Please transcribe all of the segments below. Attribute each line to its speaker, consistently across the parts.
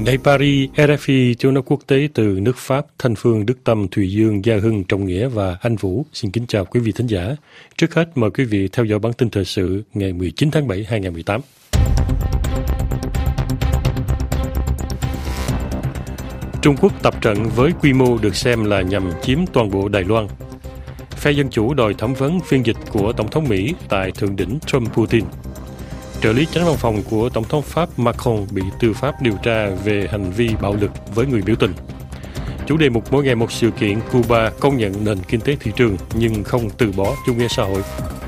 Speaker 1: Ngày Paris, RFI tiếng nói quốc tế từ nước Pháp, Thanh Phương, Đức Tâm, Thùy Dương, Gia Hưng, Trọng Nghĩa và Anh Vũ xin kính chào quý vị thính giả. Trước hết mời quý vị theo dõi bản tin thời sự ngày 19 tháng 7 2018. Trung Quốc tập trận với quy mô được xem là nhằm chiếm toàn bộ Đài Loan. Phe Dân Chủ đòi thẩm vấn phiên dịch của Tổng thống Mỹ tại thượng đỉnh Trump-Putin. Trợ lý chánh văn phòng của Tổng thống Pháp Macron bị tư pháp điều tra về hành vi bạo lực với người biểu tình. Chủ đề mục mỗi ngày một sự kiện, Cuba công nhận nền kinh tế thị trường nhưng không từ bỏ chủ nghĩa xã hội.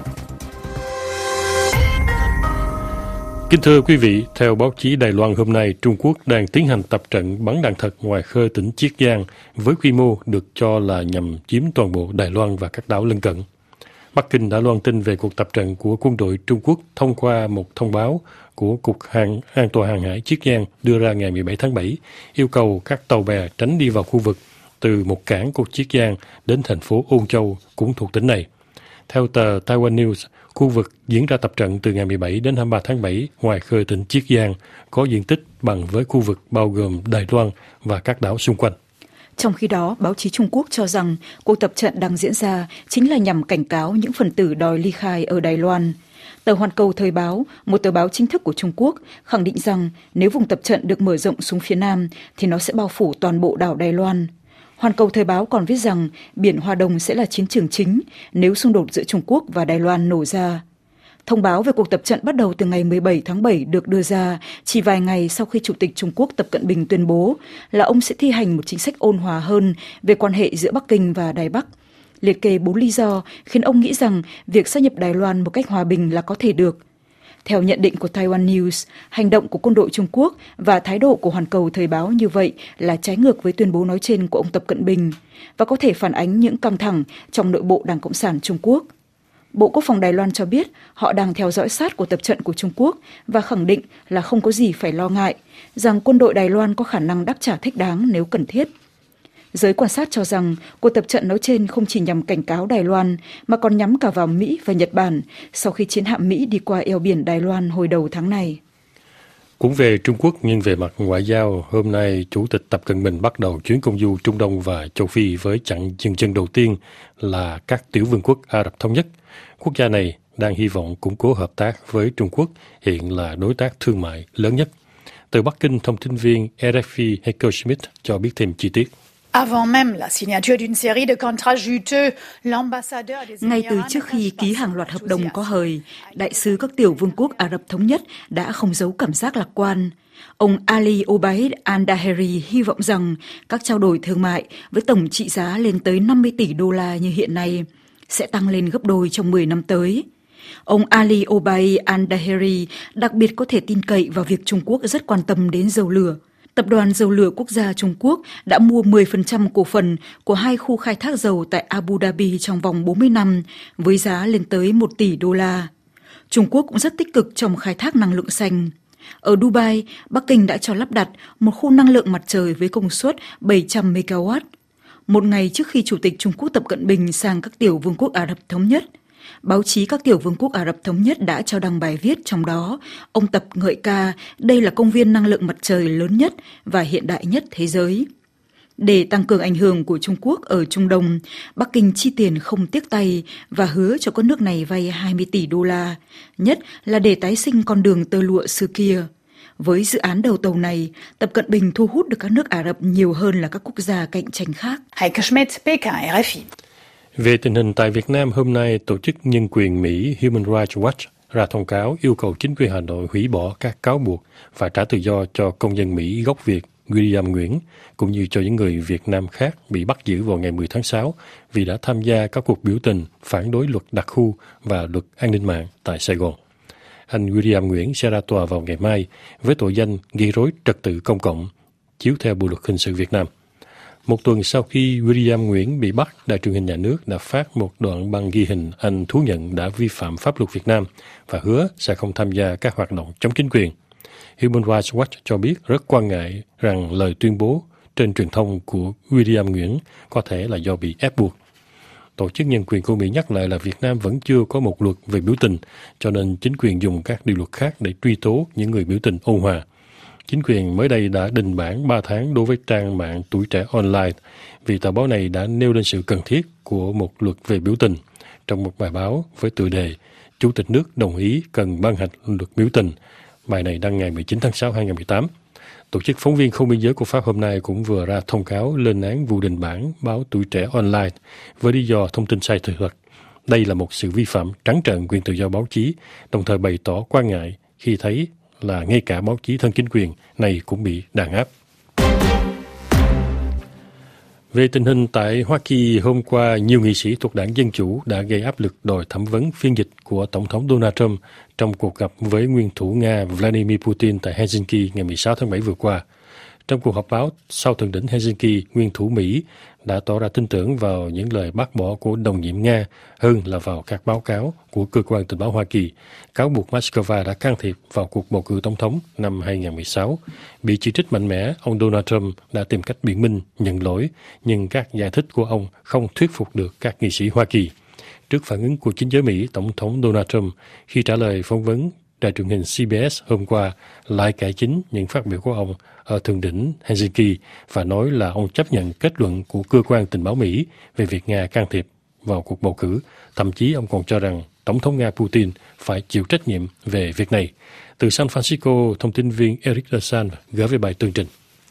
Speaker 1: Kính thưa quý vị, theo báo chí Đài Loan hôm nay, Trung Quốc đang tiến hành tập trận bắn đạn thật ngoài khơi tỉnh Chiết Giang với quy mô được cho là nhằm chiếm toàn bộ Đài Loan và các đảo lân cận. Bắc Kinh đã loan tin về cuộc tập trận của quân đội Trung Quốc thông qua một thông báo của Cục An toàn Hàng hải Chiết Giang đưa ra ngày 17 tháng 7, yêu cầu các tàu bè tránh đi vào khu vực từ một cảng của Chiết Giang đến thành phố Ôn Châu cũng thuộc tỉnh này. Theo tờ Taiwan News, khu vực diễn ra tập trận từ ngày 17 đến 23 tháng 7 ngoài khơi tỉnh Chiết Giang có diện tích bằng với khu vực bao gồm Đài Loan và các đảo xung quanh.
Speaker 2: Trong khi đó, báo chí Trung Quốc cho rằng cuộc tập trận đang diễn ra chính là nhằm cảnh cáo những phần tử đòi ly khai ở Đài Loan. Tờ Hoàn Cầu Thời báo, một tờ báo chính thức của Trung Quốc, khẳng định rằng nếu vùng tập trận được mở rộng xuống phía nam thì nó sẽ bao phủ toàn bộ đảo Đài Loan. Hoàn Cầu Thời báo còn viết rằng biển Hoa Đông sẽ là chiến trường chính nếu xung đột giữa Trung Quốc và Đài Loan nổ ra. Thông báo về cuộc tập trận bắt đầu từ ngày 17 tháng 7 được đưa ra chỉ vài ngày sau khi Chủ tịch Trung Quốc Tập Cận Bình tuyên bố là ông sẽ thi hành một chính sách ôn hòa hơn về quan hệ giữa Bắc Kinh và Đài Bắc. Liệt kê 4 lý do khiến ông nghĩ rằng việc sát nhập Đài Loan một cách hòa bình là có thể được. Theo nhận định của Taiwan News, hành động của quân đội Trung Quốc và thái độ của Hoàn Cầu Thời báo như vậy là trái ngược với tuyên bố nói trên của ông Tập Cận Bình và có thể phản ánh những căng thẳng trong nội bộ Đảng Cộng sản Trung Quốc. Bộ Quốc phòng Đài Loan cho biết họ đang theo dõi sát cuộc tập trận của Trung Quốc và khẳng định là không có gì phải lo ngại, rằng quân đội Đài Loan có khả năng đáp trả thích đáng nếu cần thiết. Giới quan sát cho rằng cuộc tập trận nói trên không chỉ nhằm cảnh cáo Đài Loan mà còn nhắm cả vào Mỹ và Nhật Bản sau khi chiến hạm Mỹ đi qua eo biển Đài Loan hồi đầu tháng này.
Speaker 1: Cũng về Trung Quốc nhưng về mặt ngoại giao, hôm nay Chủ tịch Tập Cận Bình bắt đầu chuyến công du Trung Đông và châu Phi với chặng dừng chân đầu tiên là các tiểu vương quốc Ả Rập Thống Nhất. Quốc gia này đang hy vọng củng cố hợp tác với Trung Quốc, hiện là đối tác thương mại lớn nhất. Từ Bắc Kinh, thông tin viên RFI Heiko Schmidt cho biết thêm chi tiết.
Speaker 2: Ngay từ trước khi ký hàng loạt hợp đồng có hời, đại sứ các tiểu vương quốc Ả Rập Thống Nhất đã không giấu cảm giác lạc quan. Ông Ali Obaid Al-Daheri hy vọng rằng các trao đổi thương mại với tổng trị giá lên tới 50 tỷ đô la như hiện nay sẽ tăng lên gấp đôi trong 10 năm tới. Ông Ali Obaid Al-Daheri đặc biệt có thể tin cậy vào việc Trung Quốc rất quan tâm đến dầu lửa. Tập đoàn Dầu lửa Quốc gia Trung Quốc đã mua 10% cổ phần của 2 khu khai thác dầu tại Abu Dhabi trong vòng 40 năm với giá lên tới 1 tỷ đô la. Trung Quốc cũng rất tích cực trong khai thác năng lượng xanh. Ở Dubai, Bắc Kinh đã cho lắp đặt một khu năng lượng mặt trời với công suất 700 MW. Một ngày trước khi Chủ tịch Trung Quốc Tập Cận Bình sang các tiểu vương quốc Ả Rập Thống Nhất, báo chí các tiểu vương quốc Ả Rập Thống Nhất đã cho đăng bài viết trong đó, ông Tập ngợi ca đây là công viên năng lượng mặt trời lớn nhất và hiện đại nhất thế giới. Để tăng cường ảnh hưởng của Trung Quốc ở Trung Đông, Bắc Kinh chi tiền không tiếc tay và hứa cho các nước này vay 20 tỷ đô la, nhất là để tái sinh con đường tơ lụa xưa kia. Với dự án đầu tàu này, Tập Cận Bình thu hút được các nước Ả Rập nhiều hơn là các quốc gia cạnh tranh khác.
Speaker 3: Heiko Schmidt, Peking, RFI.
Speaker 1: Về tình hình tại Việt Nam, hôm nay Tổ chức Nhân quyền Mỹ Human Rights Watch ra thông cáo yêu cầu chính quyền Hà Nội hủy bỏ các cáo buộc và trả tự do cho công dân Mỹ gốc Việt William Nguyễn, cũng như cho những người Việt Nam khác bị bắt giữ vào ngày 10 tháng 6 vì đã tham gia các cuộc biểu tình phản đối luật đặc khu và luật an ninh mạng tại Sài Gòn. Anh William Nguyễn sẽ ra tòa vào ngày mai với tội danh gây rối trật tự công cộng, chiếu theo Bộ luật hình sự Việt Nam. Một tuần sau khi William Nguyễn bị bắt, Đài truyền hình nhà nước đã phát một đoạn băng ghi hình anh thú nhận đã vi phạm pháp luật Việt Nam và hứa sẽ không tham gia các hoạt động chống chính quyền. Human Rights Watch cho biết rất quan ngại rằng lời tuyên bố trên truyền thông của William Nguyễn có thể là do bị ép buộc. Tổ chức Nhân quyền của Mỹ nhắc lại là Việt Nam vẫn chưa có một luật về biểu tình, cho nên chính quyền dùng các điều luật khác để truy tố những người biểu tình ôn hòa. Chính quyền mới đây đã đình bản 3 tháng đối với trang mạng Tuổi Trẻ Online vì tờ báo này đã nêu lên sự cần thiết của một luật về biểu tình. Trong một bài báo với tựa đề Chủ tịch nước đồng ý cần ban hành luật biểu tình, bài này đăng ngày 19 tháng 6 2018. Tổ chức Phóng viên Không biên giới của Pháp hôm nay cũng vừa ra thông cáo lên án vụ đình bản báo Tuổi Trẻ Online với lý do thông tin sai sự thật. Đây là một sự vi phạm trắng trợn quyền tự do báo chí, đồng thời bày tỏ quan ngại khi thấy là ngay cả báo chí thân chính quyền này cũng bị đàn áp. Về tình hình tại Hoa Kỳ, hôm qua, nhiều nghị sĩ thuộc đảng Dân Chủ đã gây áp lực đòi thẩm vấn phiên dịch của Tổng thống Donald Trump trong cuộc gặp với nguyên thủ Nga Vladimir Putin tại Helsinki ngày 16 tháng 7 vừa qua. Trong cuộc họp báo sau thượng đỉnh Helsinki, nguyên thủ Mỹ đã tỏ ra tin tưởng vào những lời bác bỏ của đồng nhiệm Nga hơn là vào các báo cáo của cơ quan tình báo Hoa Kỳ, cáo buộc Moscow đã can thiệp vào cuộc bầu cử tổng thống năm 2016. Bị chỉ trích mạnh mẽ, ông Donald Trump đã tìm cách biện minh, nhận lỗi, nhưng các giải thích của ông không thuyết phục được các nghị sĩ Hoa Kỳ. Trước phản ứng của chính giới Mỹ, Tổng thống Donald Trump khi trả lời phỏng vấn đài truyền hình CBS hôm qua lại cải chính những phát biểu của ông ở thượng đỉnh Helsinki và nói là ông chấp nhận kết luận của cơ quan tình báo Mỹ về việc Nga can thiệp vào cuộc bầu cử. Thậm chí ông còn cho rằng Tổng thống Nga Putin phải chịu trách nhiệm về việc này. Từ San Francisco, thông tin viên Eric Desan gửi về bài tường trình.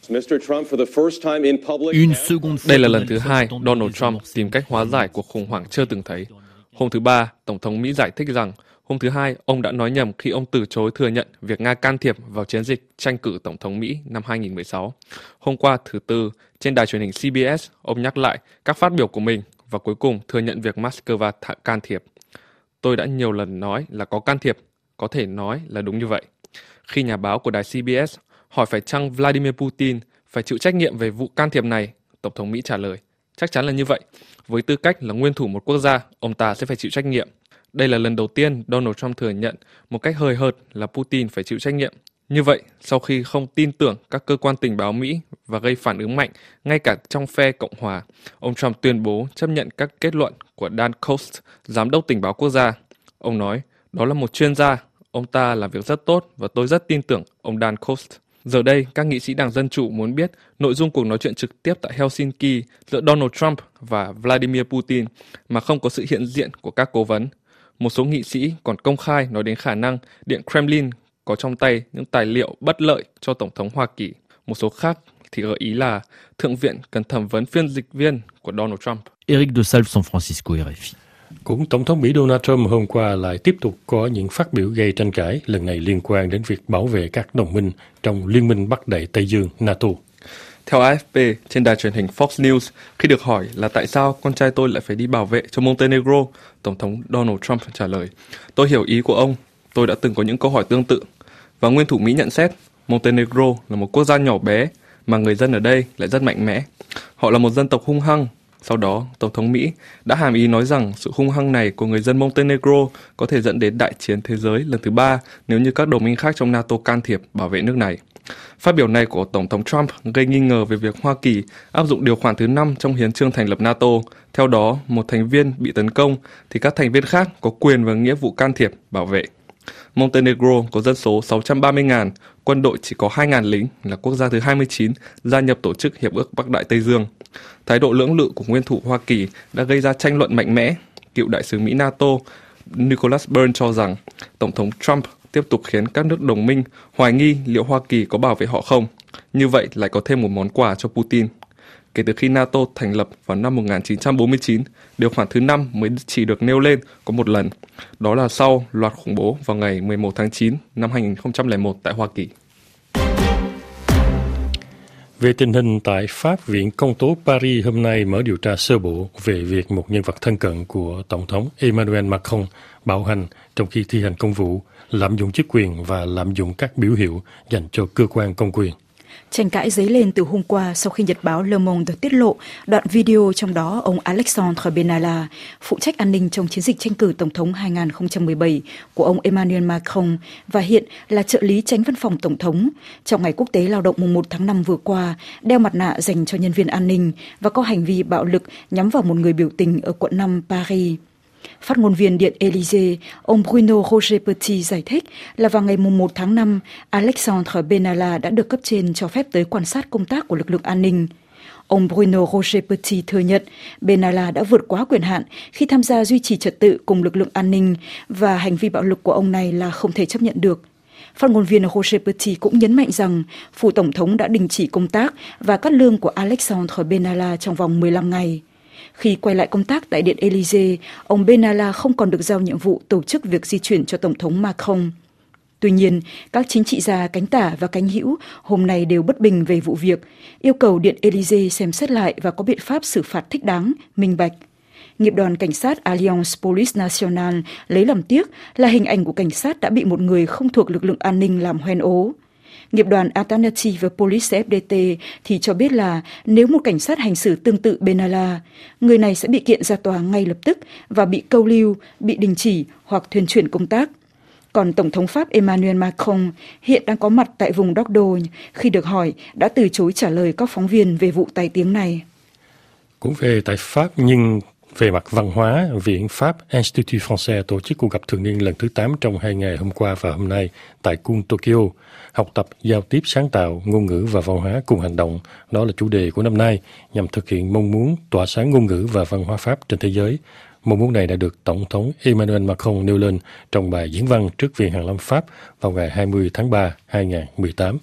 Speaker 4: Đây là lần thứ hai Donald Trump tìm cách hóa giải cuộc khủng hoảng chưa từng thấy. Hôm thứ Ba, Tổng thống Mỹ giải thích rằng hôm thứ Hai, ông đã nói nhầm khi ông từ chối thừa nhận việc Nga can thiệp vào chiến dịch tranh cử Tổng thống Mỹ năm 2016. Hôm qua, thứ Tư, trên đài truyền hình CBS, ông nhắc lại các phát biểu của mình và cuối cùng thừa nhận việc Moscow can thiệp. Tôi đã nhiều lần nói là có can thiệp, có thể nói là đúng như vậy. Khi nhà báo của đài CBS hỏi phải chăng Vladimir Putin phải chịu trách nhiệm về vụ can thiệp này, Tổng thống Mỹ trả lời, chắc chắn là như vậy. Với tư cách là nguyên thủ một quốc gia, ông ta sẽ phải chịu trách nhiệm. Đây là lần đầu tiên Donald Trump thừa nhận một cách hời hợt là Putin phải chịu trách nhiệm. Như vậy, sau khi không tin tưởng các cơ quan tình báo Mỹ và gây phản ứng mạnh ngay cả trong phe Cộng hòa, ông Trump tuyên bố chấp nhận các kết luận của Dan Coats, giám đốc tình báo quốc gia. Ông nói, đó là một chuyên gia, ông ta làm việc rất tốt và tôi rất tin tưởng ông Dan Coats. Giờ đây, các nghị sĩ Đảng Dân Chủ muốn biết nội dung cuộc nói chuyện trực tiếp tại Helsinki giữa Donald Trump và Vladimir Putin mà không có sự hiện diện của các cố vấn. Một số nghị sĩ còn công khai nói đến khả năng Điện Kremlin có trong tay những tài liệu bất lợi cho Tổng thống Hoa Kỳ. Một số khác thì gợi ý là Thượng viện cần thẩm vấn phiên dịch viên của Donald Trump.
Speaker 5: Eric de Salve, San Francisco, RFI.
Speaker 1: Cũng Tổng thống Mỹ Donald Trump hôm qua lại tiếp tục có những phát biểu gây tranh cãi, lần này liên quan đến việc bảo vệ các đồng minh trong Liên minh Bắc Đại Tây Dương NATO.
Speaker 4: Theo AFP, trên đài truyền hình Fox News, khi được hỏi là tại sao con trai tôi lại phải đi bảo vệ cho Montenegro, Tổng thống Donald Trump trả lời, tôi hiểu ý của ông, tôi đã từng có những câu hỏi tương tự. Và nguyên thủ Mỹ nhận xét, Montenegro là một quốc gia nhỏ bé, mà người dân ở đây lại rất mạnh mẽ. Họ là một dân tộc hung hăng. Sau đó, Tổng thống Mỹ đã hàm ý nói rằng sự hung hăng này của người dân Montenegro có thể dẫn đến đại chiến thế giới lần thứ 3 nếu như các đồng minh khác trong NATO can thiệp bảo vệ nước này. Phát biểu này của Tổng thống Trump gây nghi ngờ về việc Hoa Kỳ áp dụng điều khoản thứ 5 trong hiến chương thành lập NATO. Theo đó, một thành viên bị tấn công thì các thành viên khác có quyền và nghĩa vụ can thiệp bảo vệ. Montenegro có dân số 630.000, quân đội chỉ có 2.000 lính, là quốc gia thứ 29 gia nhập tổ chức Hiệp ước Bắc Đại Tây Dương. Thái độ lưỡng lự của nguyên thủ Hoa Kỳ đã gây ra tranh luận mạnh mẽ. Cựu đại sứ Mỹ NATO Nicholas Burns cho rằng Tổng thống Trump tiếp tục khiến các nước đồng minh hoài nghi liệu Hoa Kỳ có bảo vệ họ không. Như vậy lại có thêm một món quà cho Putin. Kể từ khi NATO thành lập vào năm 1949, điều khoản thứ 5 mới chỉ được nêu lên có một lần. Đó là sau loạt khủng bố vào ngày 11 tháng 9 năm 2001 tại Hoa Kỳ.
Speaker 1: Về tình hình tại Pháp, Viện Công tố Paris hôm nay mở điều tra sơ bộ về việc một nhân vật thân cận của Tổng thống Emmanuel Macron bạo hành trong khi thi hành công vụ, lạm dụng chức quyền và lạm dụng các biểu hiệu dành cho cơ quan công quyền.
Speaker 2: Tranh cãi dấy lên từ hôm qua sau khi nhật báo Le Monde tiết lộ đoạn video trong đó ông Alexandre Benalla, phụ trách an ninh trong chiến dịch tranh cử Tổng thống 2017 của ông Emmanuel Macron và hiện là trợ lý chánh văn phòng Tổng thống, trong ngày quốc tế lao động mùng 1 tháng 5 vừa qua, đeo mặt nạ dành cho nhân viên an ninh và có hành vi bạo lực nhắm vào một người biểu tình ở quận 5 Paris. Phát ngôn viên Điện Élysée, ông Bruno Roger Petit giải thích là vào ngày 1 tháng 5, Alexandre Benalla đã được cấp trên cho phép tới quan sát công tác của lực lượng an ninh. Ông Bruno Roger Petit thừa nhận Benalla đã vượt quá quyền hạn khi tham gia duy trì trật tự cùng lực lượng an ninh và hành vi bạo lực của ông này là không thể chấp nhận được. Phát ngôn viên Roger Petit cũng nhấn mạnh rằng phủ tổng thống đã đình chỉ công tác và cắt lương của Alexandre Benalla trong vòng 15 ngày. Khi quay lại công tác tại Điện Élysée, ông Benalla không còn được giao nhiệm vụ tổ chức việc di chuyển cho Tổng thống Macron. Tuy nhiên, các chính trị gia cánh tả và cánh hữu hôm nay đều bất bình về vụ việc, yêu cầu Điện Élysée xem xét lại và có biện pháp xử phạt thích đáng, minh bạch. Nghiệp đoàn cảnh sát Alliance Police Nationale lấy làm tiếc là hình ảnh của cảnh sát đã bị một người không thuộc lực lượng an ninh làm hoen ố. Nghiệp đoàn Alternative Police FDT thì cho biết là nếu một cảnh sát hành xử tương tự Benalla, người này sẽ bị kiện ra tòa ngay lập tức và bị câu lưu, bị đình chỉ hoặc thuyên chuyển công tác. Còn Tổng thống Pháp Emmanuel Macron hiện đang có mặt tại vùng Dordogne, khi được hỏi đã từ chối trả lời các phóng viên về vụ tai tiếng này.
Speaker 1: Cũng về tại Pháp nhưng về mặt văn hóa, Viện Pháp Institut Français tổ chức cuộc gặp thường niên lần thứ 8 trong 2 ngày hôm qua và hôm nay tại cung Tokyo. Học tập, giao tiếp sáng tạo, ngôn ngữ và văn hóa cùng hành động, đó là chủ đề của năm nay nhằm thực hiện mong muốn tỏa sáng ngôn ngữ và văn hóa Pháp trên thế giới. Mong muốn này đã được Tổng thống Emmanuel Macron nêu lên trong bài diễn văn trước Viện Hàn lâm Pháp vào ngày 20 tháng 3, 2018.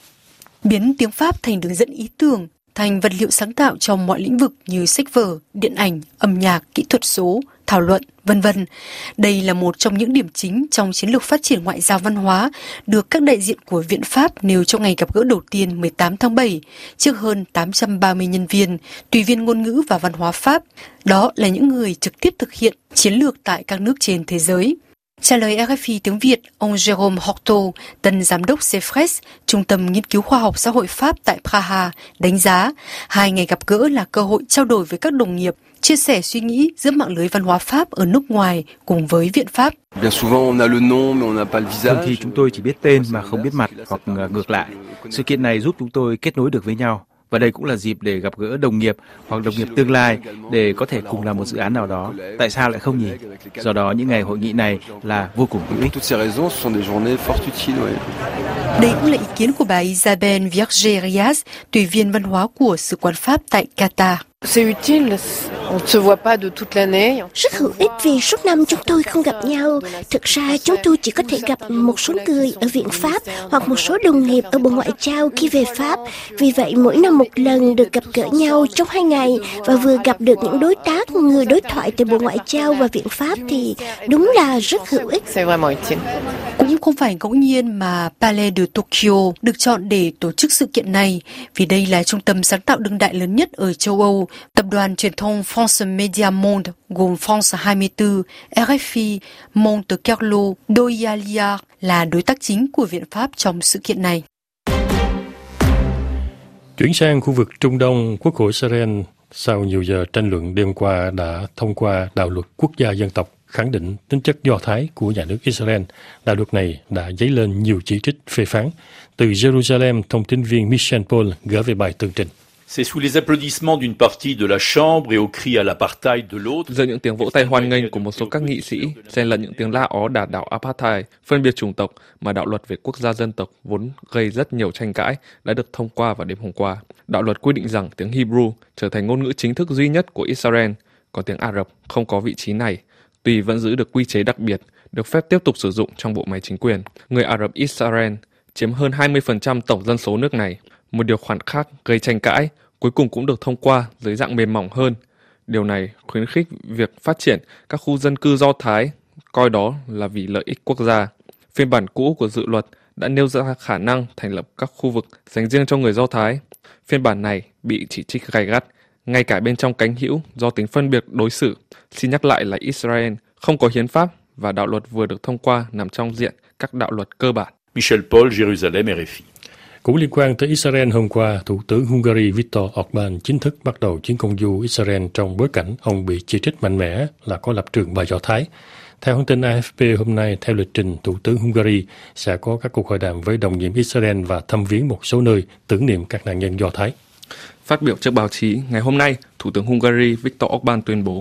Speaker 6: Biến tiếng Pháp thành đường dẫn ý tưởng, thành vật liệu sáng tạo trong mọi lĩnh vực như sách vở, điện ảnh, âm nhạc, kỹ thuật số, thảo luận, v.v. Đây là một trong những điểm chính trong chiến lược phát triển ngoại giao văn hóa được các đại diện của Viện Pháp nêu trong ngày gặp gỡ đầu tiên 18 tháng 7 trước hơn 830 nhân viên, tùy viên ngôn ngữ và văn hóa Pháp. Đó là những người trực tiếp thực hiện chiến lược tại các nước trên thế giới. Trả lời RFI tiếng Việt, ông Jérôme Horto, tân giám đốc CEFRES, Trung tâm Nghiên cứu Khoa học Xã hội Pháp tại Praha, đánh giá 2 ngày gặp gỡ là cơ hội trao đổi với các đồng nghiệp, chia sẻ suy nghĩ giữa mạng lưới văn hóa Pháp ở nước ngoài cùng với Viện Pháp.
Speaker 7: Thường thì chúng tôi chỉ biết tên mà không biết mặt hoặc ngược lại. Sự kiện này giúp chúng tôi kết nối được với nhau. Và đây cũng là dịp để gặp gỡ đồng nghiệp hoặc đồng nghiệp tương lai để có thể cùng làm một dự án nào đó. Tại sao lại không nhỉ? Do đó những ngày hội nghị này là vô cùng hữu ích.
Speaker 6: Đây cũng là ý kiến của bà Isabelle Vierge-Rias, tùy viên văn hóa của Sứ quán Pháp tại Qatar.
Speaker 8: Rất hữu ích vì suốt năm chúng tôi không gặp nhau. Thực ra chúng tôi chỉ có thể gặp một số người ở Viện Pháp hoặc một số đồng nghiệp ở Bộ Ngoại giao khi về Pháp. Vì vậy mỗi năm một lần được gặp gỡ nhau trong 2 ngày và vừa gặp được những đối tác, người đối thoại từ Bộ Ngoại giao và Viện Pháp thì đúng là rất hữu ích.
Speaker 6: Cũng không phải ngẫu nhiên mà Palais de Tokyo được chọn để tổ chức sự kiện này, vì đây là trung tâm sáng tạo đương đại lớn nhất ở châu Âu. Tập đoàn truyền thông France Media Monde gồm France 24, RFI, Monte Carlo, Doyalia là đối tác chính của Viện Pháp trong sự kiện này.
Speaker 1: Chuyển sang khu vực Trung Đông, Quốc hội Israel sau nhiều giờ tranh luận đêm qua đã thông qua đạo luật quốc gia dân tộc khẳng định tính chất do Thái của nhà nước Israel. Đạo luật này đã dấy lên nhiều chỉ trích phê phán. Từ Jerusalem, thông tin viên Michel Paul gửi về bài tường trình.
Speaker 9: C'est sous les applaudissements d'une partie de la Chambre et aux cris à l'apartheid de l'autre.
Speaker 4: Giữa những tiếng vỗ tay hoan nghênh của một số các nghị sĩ, xen lẫn những tiếng la ó đả đảo apartheid, phân biệt chủng tộc mà đạo luật về quốc gia dân tộc vốn gây rất nhiều tranh cãi đã được thông qua vào đêm hôm qua. Đạo luật quy định rằng tiếng Hebrew trở thành ngôn ngữ chính thức duy nhất của Israel, còn tiếng Ả Rập không có vị trí này, tuy vẫn giữ được quy chế đặc biệt, được phép tiếp tục sử dụng trong bộ máy chính quyền. Người Ả Rập Israel chiếm hơn 20% tổng dân số nước này. Một điều khoản khác gây tranh cãi cuối cùng cũng được thông qua dưới dạng mềm mỏng hơn. Điều này khuyến khích việc phát triển các khu dân cư Do Thái, coi đó là vì lợi ích quốc gia. Phiên bản cũ của dự luật đã nêu ra khả năng thành lập các khu vực dành riêng cho người Do Thái. Phiên bản này bị chỉ trích gay gắt, ngay cả bên trong cánh hữu do tính phân biệt đối xử. Xin nhắc lại là Israel không có hiến pháp và đạo luật vừa được thông qua nằm trong diện các đạo luật cơ bản.
Speaker 9: Michel Paul, Jérusalem, RFI.
Speaker 1: Cũng liên quan tới Israel, hôm qua, Thủ tướng Hungary Viktor Orbán chính thức bắt đầu chuyến công du Israel trong bối cảnh ông bị chỉ trích mạnh mẽ là có lập trường bài Do Thái. Theo hãng tin AFP hôm nay, theo lịch trình, Thủ tướng Hungary sẽ có các cuộc hội đàm với đồng nhiệm Israel và thăm viếng một số nơi tưởng niệm các nạn nhân Do Thái.
Speaker 4: Phát biểu trước báo chí, ngày hôm nay, Thủ tướng Hungary Viktor Orbán tuyên bố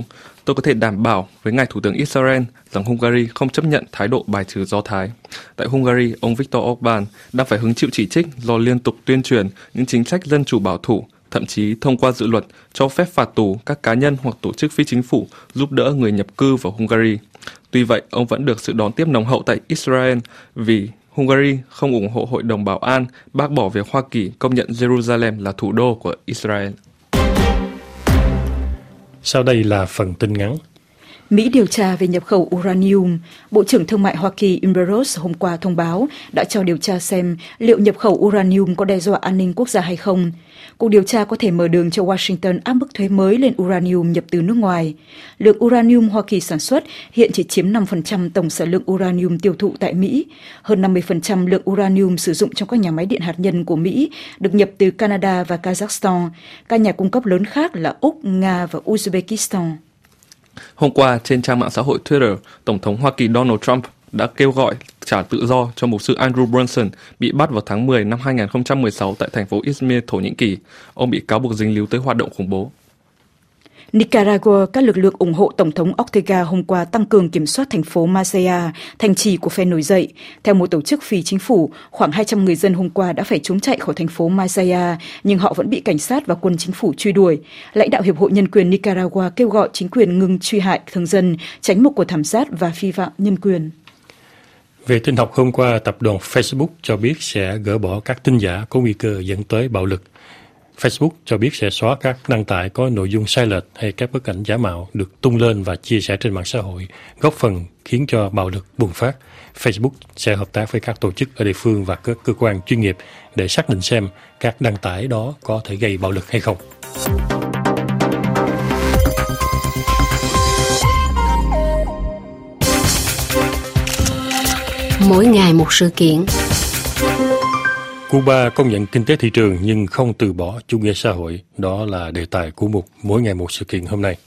Speaker 4: Tôi có thể đảm bảo với ngài Thủ tướng Israel rằng Hungary không chấp nhận thái độ bài trừ Do Thái. Tại Hungary, ông Viktor Orbán đang phải hứng chịu chỉ trích do liên tục tuyên truyền những chính sách dân chủ bảo thủ, thậm chí thông qua dự luật cho phép phạt tù các cá nhân hoặc tổ chức phi chính phủ giúp đỡ người nhập cư vào Hungary. Tuy vậy, ông vẫn được sự đón tiếp nồng hậu tại Israel vì Hungary không ủng hộ Hội đồng Bảo an bác bỏ việc Hoa Kỳ công nhận Jerusalem là thủ đô của Israel.
Speaker 1: Sau đây là phần tin ngắn.
Speaker 2: Mỹ điều tra về nhập khẩu uranium. Bộ trưởng Thương mại Hoa Kỳ Wilbur Ross hôm qua thông báo đã cho điều tra xem liệu nhập khẩu uranium có đe dọa an ninh quốc gia hay không. Cuộc điều tra có thể mở đường cho Washington áp mức thuế mới lên uranium nhập từ nước ngoài. Lượng uranium Hoa Kỳ sản xuất hiện chỉ chiếm 5% tổng sản lượng uranium tiêu thụ tại Mỹ. Hơn 50% lượng uranium sử dụng trong các nhà máy điện hạt nhân của Mỹ được nhập từ Canada và Kazakhstan. Các nhà cung cấp lớn khác là Úc, Nga và Uzbekistan.
Speaker 4: Hôm qua, trên trang mạng xã hội Twitter, Tổng thống Hoa Kỳ Donald Trump đã kêu gọi trả tự do cho mục sư Andrew Brunson bị bắt vào tháng 10 năm 2016 tại thành phố Izmir, Thổ Nhĩ Kỳ. Ông bị cáo buộc dính líu tới hoạt động khủng bố.
Speaker 2: Nicaragua, các lực lượng ủng hộ Tổng thống Ortega hôm qua tăng cường kiểm soát thành phố Masaya, thành trì của phe nổi dậy. Theo một tổ chức phi chính phủ, khoảng 200 người dân hôm qua đã phải trốn chạy khỏi thành phố Masaya, nhưng họ vẫn bị cảnh sát và quân chính phủ truy đuổi. Lãnh đạo Hiệp hội Nhân quyền Nicaragua kêu gọi chính quyền ngừng truy hại thường dân, tránh một cuộc thảm sát và vi phạm nhân quyền.
Speaker 1: Về tin học hôm qua, tập đoàn Facebook cho biết sẽ gỡ bỏ các tin giả có nguy cơ dẫn tới bạo lực. Facebook cho biết sẽ xóa các đăng tải có nội dung sai lệch hay các bức ảnh giả mạo được tung lên và chia sẻ trên mạng xã hội, góp phần khiến cho bạo lực bùng phát. Facebook sẽ hợp tác với các tổ chức ở địa phương và các cơ quan chuyên nghiệp để xác định xem các đăng tải đó có thể gây bạo lực hay không.
Speaker 10: Mỗi ngày một sự kiện.
Speaker 1: Cuba công nhận kinh tế thị trường nhưng không từ bỏ chủ nghĩa xã hội. Đó là đề tài của mục Mỗi ngày một sự kiện hôm nay.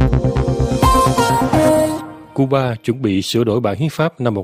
Speaker 1: Cuba chuẩn bị sửa đổi bản hiến pháp năm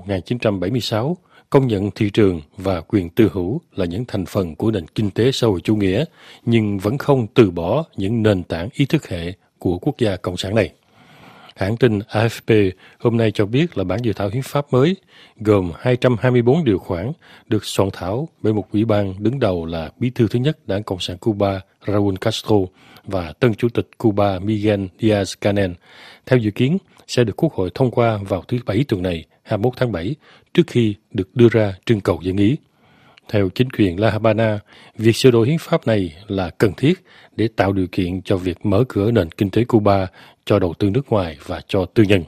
Speaker 1: 1976, công nhận thị trường và quyền tư hữu là những thành phần của nền kinh tế xã hội chủ nghĩa, nhưng vẫn không từ bỏ những nền tảng ý thức hệ của quốc gia cộng sản này. Hãng tin AFP hôm nay cho biết là bản dự thảo hiến pháp mới gồm 224 điều khoản được soạn thảo bởi một ủy ban đứng đầu là bí thư thứ nhất Đảng Cộng sản Cuba Raúl Castro và tân chủ tịch Cuba Miguel Díaz-Canel. Theo dự kiến, sẽ được Quốc hội thông qua vào thứ Bảy tuần này, 21 tháng 7, trước khi được đưa ra trưng cầu dân ý. Theo chính quyền La Habana, việc sửa đổi hiến pháp này là cần thiết để tạo điều kiện cho việc mở cửa nền kinh tế Cuba cho đầu tư nước ngoài và cho tư nhân.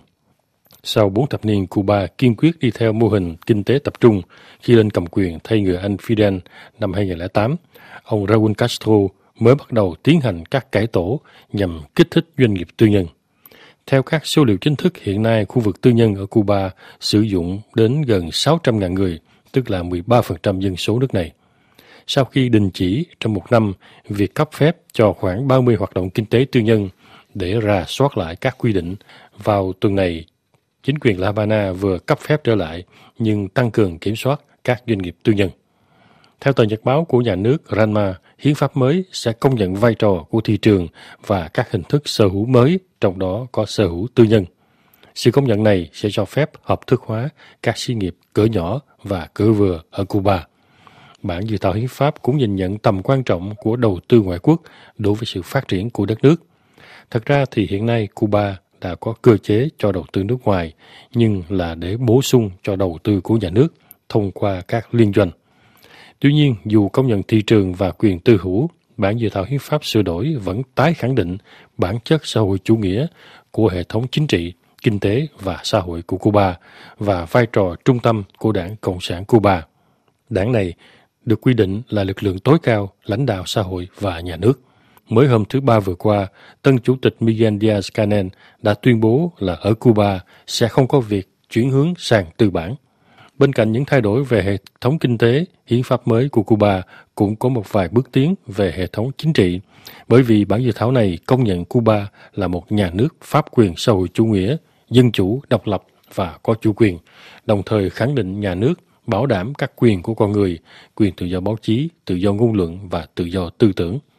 Speaker 1: Sau 4 thập niên, Cuba kiên quyết đi theo mô hình kinh tế tập trung khi lên cầm quyền thay người anh Fidel năm 2008. Ông Raúl Castro mới bắt đầu tiến hành các cải tổ nhằm kích thích doanh nghiệp tư nhân. Theo các số liệu chính thức, hiện nay khu vực tư nhân ở Cuba sử dụng đến gần 600.000 người, tức là 13% dân số nước này. Sau khi đình chỉ trong một năm việc cấp phép cho khoảng 30 hoạt động kinh tế tư nhân để rà soát lại các quy định, vào tuần này, chính quyền La Habana vừa cấp phép trở lại nhưng tăng cường kiểm soát các doanh nghiệp tư nhân. Theo tờ nhật báo của nhà nước Granma, hiến pháp mới sẽ công nhận vai trò của thị trường và các hình thức sở hữu mới, trong đó có sở hữu tư nhân. Sự công nhận này sẽ cho phép hợp thức hóa các xí nghiệp cỡ nhỏ và cỡ vừa ở Cuba. Bản dự thảo hiến pháp cũng nhìn nhận tầm quan trọng của đầu tư ngoại quốc đối với sự phát triển của đất nước. Thật ra thì hiện nay Cuba đã có cơ chế cho đầu tư nước ngoài, nhưng là để bổ sung cho đầu tư của nhà nước thông qua các liên doanh. Tuy nhiên, dù công nhận thị trường và quyền tư hữu, bản dự thảo hiến pháp sửa đổi vẫn tái khẳng định bản chất xã hội chủ nghĩa của hệ thống chính trị, kinh tế và xã hội của Cuba và vai trò trung tâm của Đảng Cộng sản Cuba. Đảng này được quy định là lực lượng tối cao, lãnh đạo xã hội và nhà nước. Mới hôm thứ Ba vừa qua, tân chủ tịch Miguel Díaz-Canel đã tuyên bố là ở Cuba sẽ không có việc chuyển hướng sang tư bản. Bên cạnh những thay đổi về hệ thống kinh tế, hiến pháp mới của Cuba cũng có một vài bước tiến về hệ thống chính trị, bởi vì bản dự thảo này công nhận Cuba là một nhà nước pháp quyền xã hội chủ nghĩa, dân chủ, độc lập và có chủ quyền, đồng thời khẳng định nhà nước bảo đảm các quyền của con người, quyền tự do báo chí, tự do ngôn luận và tự do tư tưởng.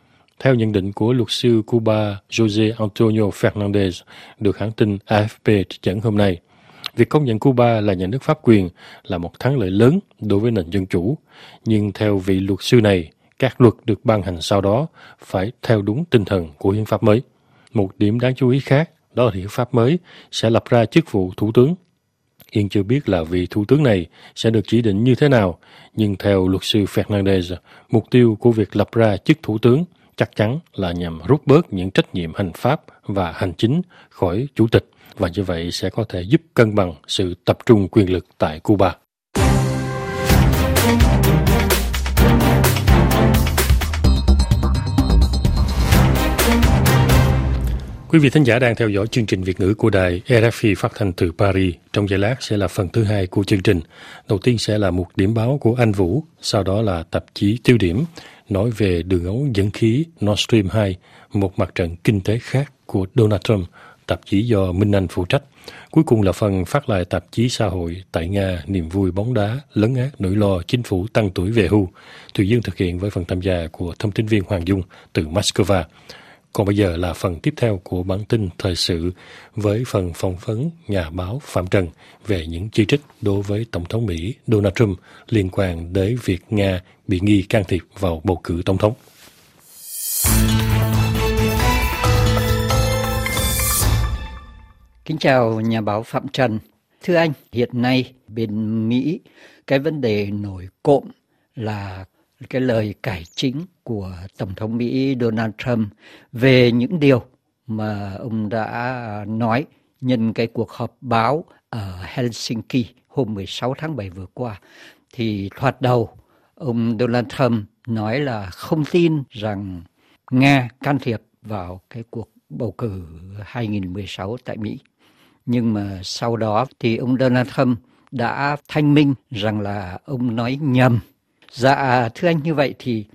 Speaker 1: Theo nhận định của luật sư Cuba José Antonio Fernandez, được hãng tin AFP trích dẫn hôm nay, việc công nhận Cuba là nhà nước pháp quyền là một thắng lợi lớn đối với nền dân chủ. Nhưng theo vị luật sư này, các luật được ban hành sau đó phải theo đúng tinh thần của hiến pháp mới. Một điểm đáng chú ý khác đó là hiến pháp mới sẽ lập ra chức vụ thủ tướng. Hiện chưa biết là vị thủ tướng này sẽ được chỉ định như thế nào, nhưng theo luật sư Fernandez, mục tiêu của việc lập ra chức thủ tướng chắc chắn là nhằm rút bớt những trách nhiệm hành pháp và hành chính khỏi chủ tịch, và như vậy sẽ có thể giúp cân bằng sự tập trung quyền lực tại Cuba. Quý vị thính giả đang theo dõi chương trình Việt ngữ của đài RFI phát thanh từ Paris. Trong giây lát sẽ là phần thứ hai của chương trình. Đầu tiên sẽ là một điểm báo của Anh Vũ, sau đó là tạp chí Tiêu điểm, nói về đường ống dẫn khí Nord Stream 2, một mặt trận kinh tế khác của Donald Trump, tạp chí do Minh Anh phụ trách. Cuối cùng là phần phát lại tạp chí xã hội tại Nga, niềm vui bóng đá, lấn át nỗi lo chính phủ tăng tuổi về hưu. Thùy Dương thực hiện với phần tham gia của thông tin viên Hoàng Dung từ Moscow. Còn bây giờ là phần tiếp theo của bản tin thời sự với phần phỏng vấn nhà báo Phạm Trần về những chỉ trích đối với Tổng thống Mỹ Donald Trump liên quan đến việc Nga bị nghi can thiệp vào bầu cử tổng thống.
Speaker 11: Kính chào nhà báo Phạm Trần. Thưa anh, hiện nay bên Mỹ cái vấn đề nổi cộm là cái lời cải chính của Tổng thống Mỹ Donald Trump về những điều mà ông đã nói nhân cái cuộc họp báo ở Helsinki hôm 16 tháng 7 vừa qua. Thì thoạt đầu, ông Donald Trump nói là không tin rằng Nga can thiệp vào cái cuộc bầu cử 2016 tại Mỹ. Nhưng mà sau đó thì ông Donald Trump đã thanh minh rằng là ông nói nhầm. Dạ, thưa anh, như vậy thì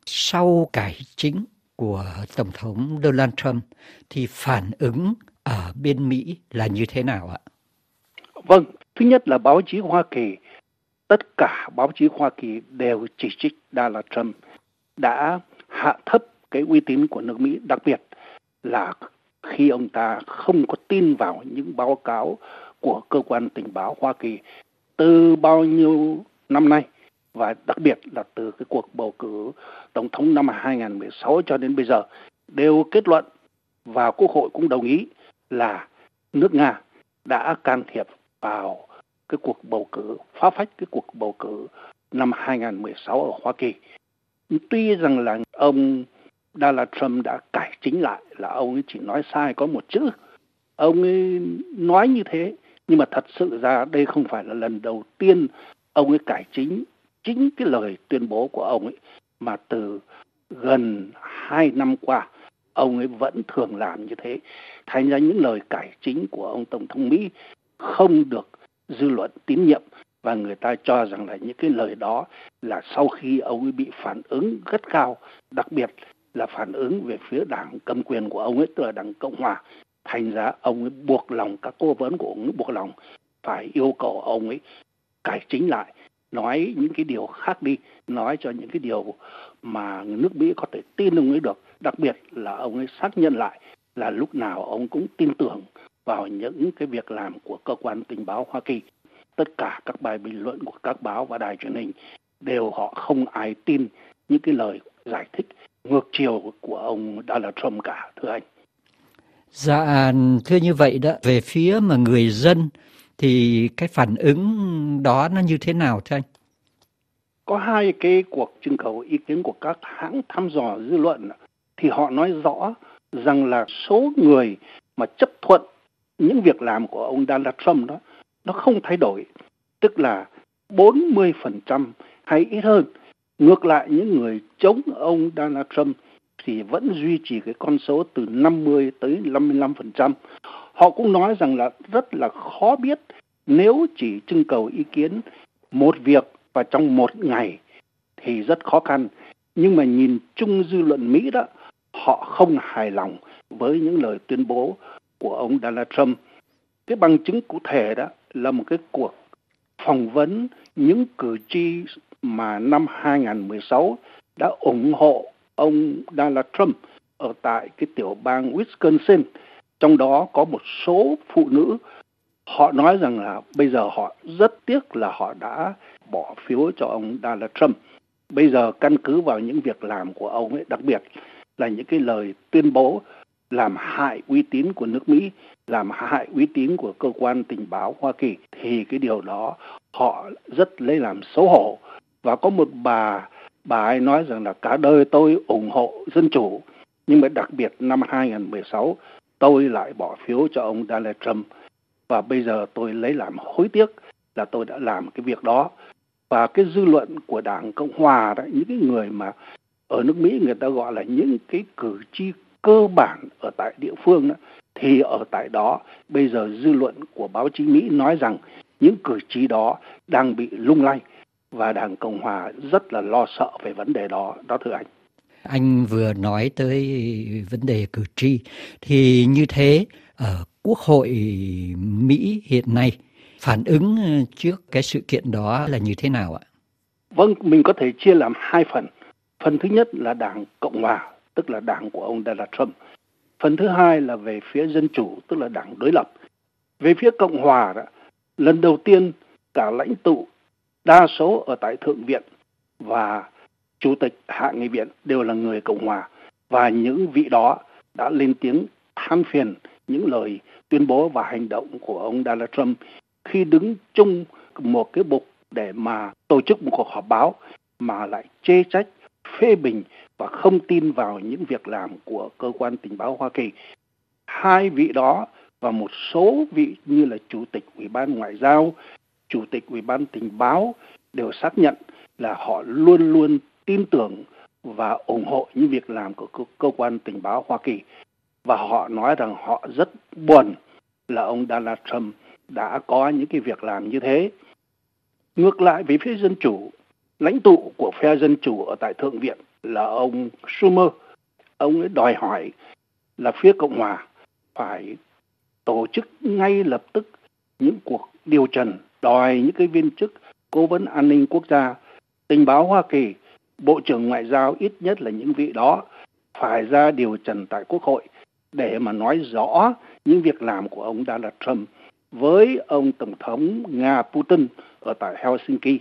Speaker 11: sau cải chính của Tổng thống Donald Trump thì phản ứng ở bên Mỹ là như thế nào ạ?
Speaker 12: Vâng, thứ nhất là báo chí Hoa Kỳ, tất cả báo chí Hoa Kỳ đều chỉ trích Donald Trump đã hạ thấp cái uy tín của nước Mỹ, đặc biệt là khi ông ta không có tin vào những báo cáo của cơ quan tình báo Hoa Kỳ từ bao nhiêu năm nay, và đặc biệt là từ cái cuộc bầu cử tổng thống năm 2016 cho đến bây giờ, đều kết luận và Quốc hội cũng đồng ý là nước Nga đã can thiệp vào cái cuộc bầu cử, phá phách cái cuộc bầu cử năm 2016 ở Hoa Kỳ. Tuy rằng là ông Donald Trump đã cải chính lại, là ông ấy chỉ nói sai có một chữ, ông ấy nói như thế, nhưng mà thật sự ra đây không phải là lần đầu tiên ông ấy cải chính cái lời tuyên bố của ông ấy, mà từ gần 2 năm qua ông ấy vẫn thường làm như thế. Thành ra những lời cải chính của ông Tổng thống Mỹ không được dư luận tín nhiệm, và người ta cho rằng là những cái lời đó là sau khi ông ấy bị phản ứng rất cao, đặc biệt là phản ứng về phía đảng cầm quyền của ông ấy, tức là đảng Cộng Hòa. Thành ra ông ấy buộc lòng, các cố vấn của ông ấy buộc lòng phải yêu cầu ông ấy cải chính lại, nói những cái điều khác đi, nói cho những cái điều mà nước Mỹ có thể tin ông ấy được. Đặc biệt là ông ấy xác nhận lại là lúc nào ông cũng tin tưởng vào những cái việc làm của cơ quan tình báo Hoa Kỳ. Tất cả các bài bình luận của các báo và đài truyền hình đều họ không ai tin những cái lời giải thích ngược chiều của ông Donald Trump cả, thưa anh.
Speaker 11: Dạ, thưa như vậy đó, về phía mà người dân thì cái phản ứng đó nó như thế nào thưa anh?
Speaker 12: Có hai cái cuộc trưng cầu ý kiến của các hãng thăm dò dư luận thì họ nói rõ rằng là số người mà chấp thuận những việc làm của ông Donald Trump đó nó không thay đổi, tức là 40% hay ít hơn. Ngược lại, những người chống ông Donald Trump thì vẫn duy trì cái con số từ 50 tới 55%. Họ cũng nói rằng là rất là khó biết nếu chỉ trưng cầu ý kiến một việc và trong một ngày thì rất khó khăn. Nhưng mà nhìn chung dư luận Mỹ đó, họ không hài lòng với những lời tuyên bố của ông Donald Trump. Cái bằng chứng cụ thể đó là một cái cuộc phỏng vấn những cử tri mà năm 2016 đã ủng hộ ông Donald Trump ở tại cái tiểu bang Wisconsin. Trong đó có một số phụ nữ, họ nói rằng là bây giờ họ rất tiếc là họ đã bỏ phiếu cho ông Donald Trump. Bây giờ căn cứ vào những việc làm của ông ấy, đặc biệt là những cái lời tuyên bố làm hại uy tín của nước Mỹ, làm hại uy tín của cơ quan tình báo Hoa Kỳ, thì cái điều đó họ rất lấy làm xấu hổ. Và có một bà ấy nói rằng là cả đời tôi ủng hộ dân chủ, nhưng mà đặc biệt năm 2016 tôi lại bỏ phiếu cho ông Donald Trump, và bây giờ tôi lấy làm hối tiếc là tôi đã làm cái việc đó. Và cái dư luận của Đảng Cộng Hòa đó, những cái người mà ở nước Mỹ người ta gọi là những cái cử tri cơ bản ở tại địa phương đó, thì ở tại đó bây giờ dư luận của báo chí Mỹ nói rằng những cử tri đó đang bị lung lay, và Đảng Cộng Hòa rất là lo sợ về vấn đề đó, thưa anh.
Speaker 11: Anh vừa nói tới vấn đề cử tri, thì như thế ở Quốc hội Mỹ hiện nay phản ứng trước cái sự kiện đó là như thế nào ạ?
Speaker 12: Vâng, mình có thể chia làm hai phần. Phần thứ nhất là Đảng Cộng Hòa, tức là đảng của ông Donald Trump. Phần thứ hai là về phía Dân Chủ, tức là đảng đối lập. Về phía Cộng Hòa đó, lần đầu tiên cả lãnh tụ đa số ở tại Thượng viện và Chủ tịch Hạ nghị viện đều là người Cộng Hòa, và những vị đó đã lên tiếng than phiền những lời tuyên bố và hành động của ông Donald Trump khi đứng chung một cái bục để mà tổ chức một cuộc họp báo mà lại chê trách, phê bình và không tin vào những việc làm của cơ quan tình báo Hoa Kỳ. Hai vị đó và một số vị như là Chủ tịch Ủy ban Ngoại giao, Chủ tịch Ủy ban Tình báo đều xác nhận là họ luôn luôn tin tưởng và ủng hộ những việc làm của cơ quan tình báo Hoa Kỳ. Và họ nói rằng họ rất buồn là ông Donald Trump đã có những cái việc làm như thế. Ngược lại về phía Dân Chủ, lãnh tụ của phe Dân Chủ ở tại Thượng viện là ông Schumer. Ông ấy đòi hỏi là phía Cộng Hòa phải tổ chức ngay lập tức những cuộc điều trần, đòi những cái viên chức cố vấn an ninh quốc gia, tình báo Hoa Kỳ, Bộ trưởng Ngoại giao, ít nhất là những vị đó phải ra điều trần tại Quốc hội để mà nói rõ những việc làm của ông Donald Trump với ông Tổng thống Nga Putin ở tại Helsinki.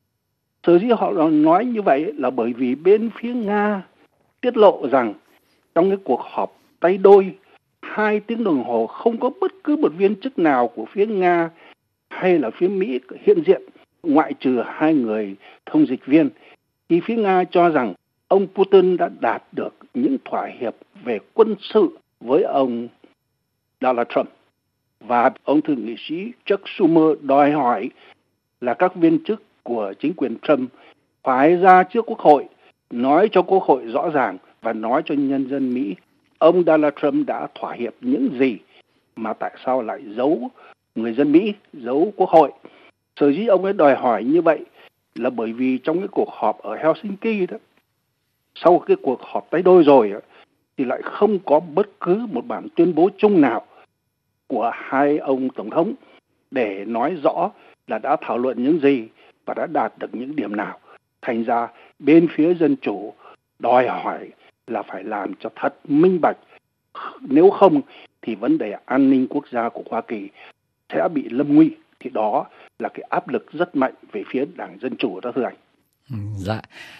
Speaker 12: Sở dĩ họ nói như vậy là bởi vì bên phía Nga tiết lộ rằng trong cái cuộc họp tay đôi 2 tiếng đồng hồ không có bất cứ một viên chức nào của phía Nga hay là phía Mỹ hiện diện, ngoại trừ 2 người thông dịch viên. Thì phía Nga cho rằng ông Putin đã đạt được những thỏa hiệp về quân sự với ông Donald Trump. Và ông thượng nghị sĩ Chuck Schumer đòi hỏi là các viên chức của chính quyền Trump phải ra trước Quốc hội, nói cho Quốc hội rõ ràng và nói cho nhân dân Mỹ ông Donald Trump đã thỏa hiệp những gì, mà tại sao lại giấu người dân Mỹ, giấu Quốc hội. Sở dĩ ông ấy đòi hỏi như vậy là bởi vì trong cái cuộc họp ở Helsinki đó, sau cái cuộc họp tay đôi rồi thì lại không có bất cứ một bản tuyên bố chung nào của 2 ông tổng thống để nói rõ là đã thảo luận những gì và đã đạt được những điểm nào. Thành ra bên phía Dân Chủ đòi hỏi là phải làm cho thật minh bạch, nếu không thì vấn đề an ninh quốc gia của Hoa Kỳ sẽ bị lâm nguy. Thì đó là cái áp lực rất mạnh về phía Đảng Dân Chủ đó, thưa anh.
Speaker 11: Dạ,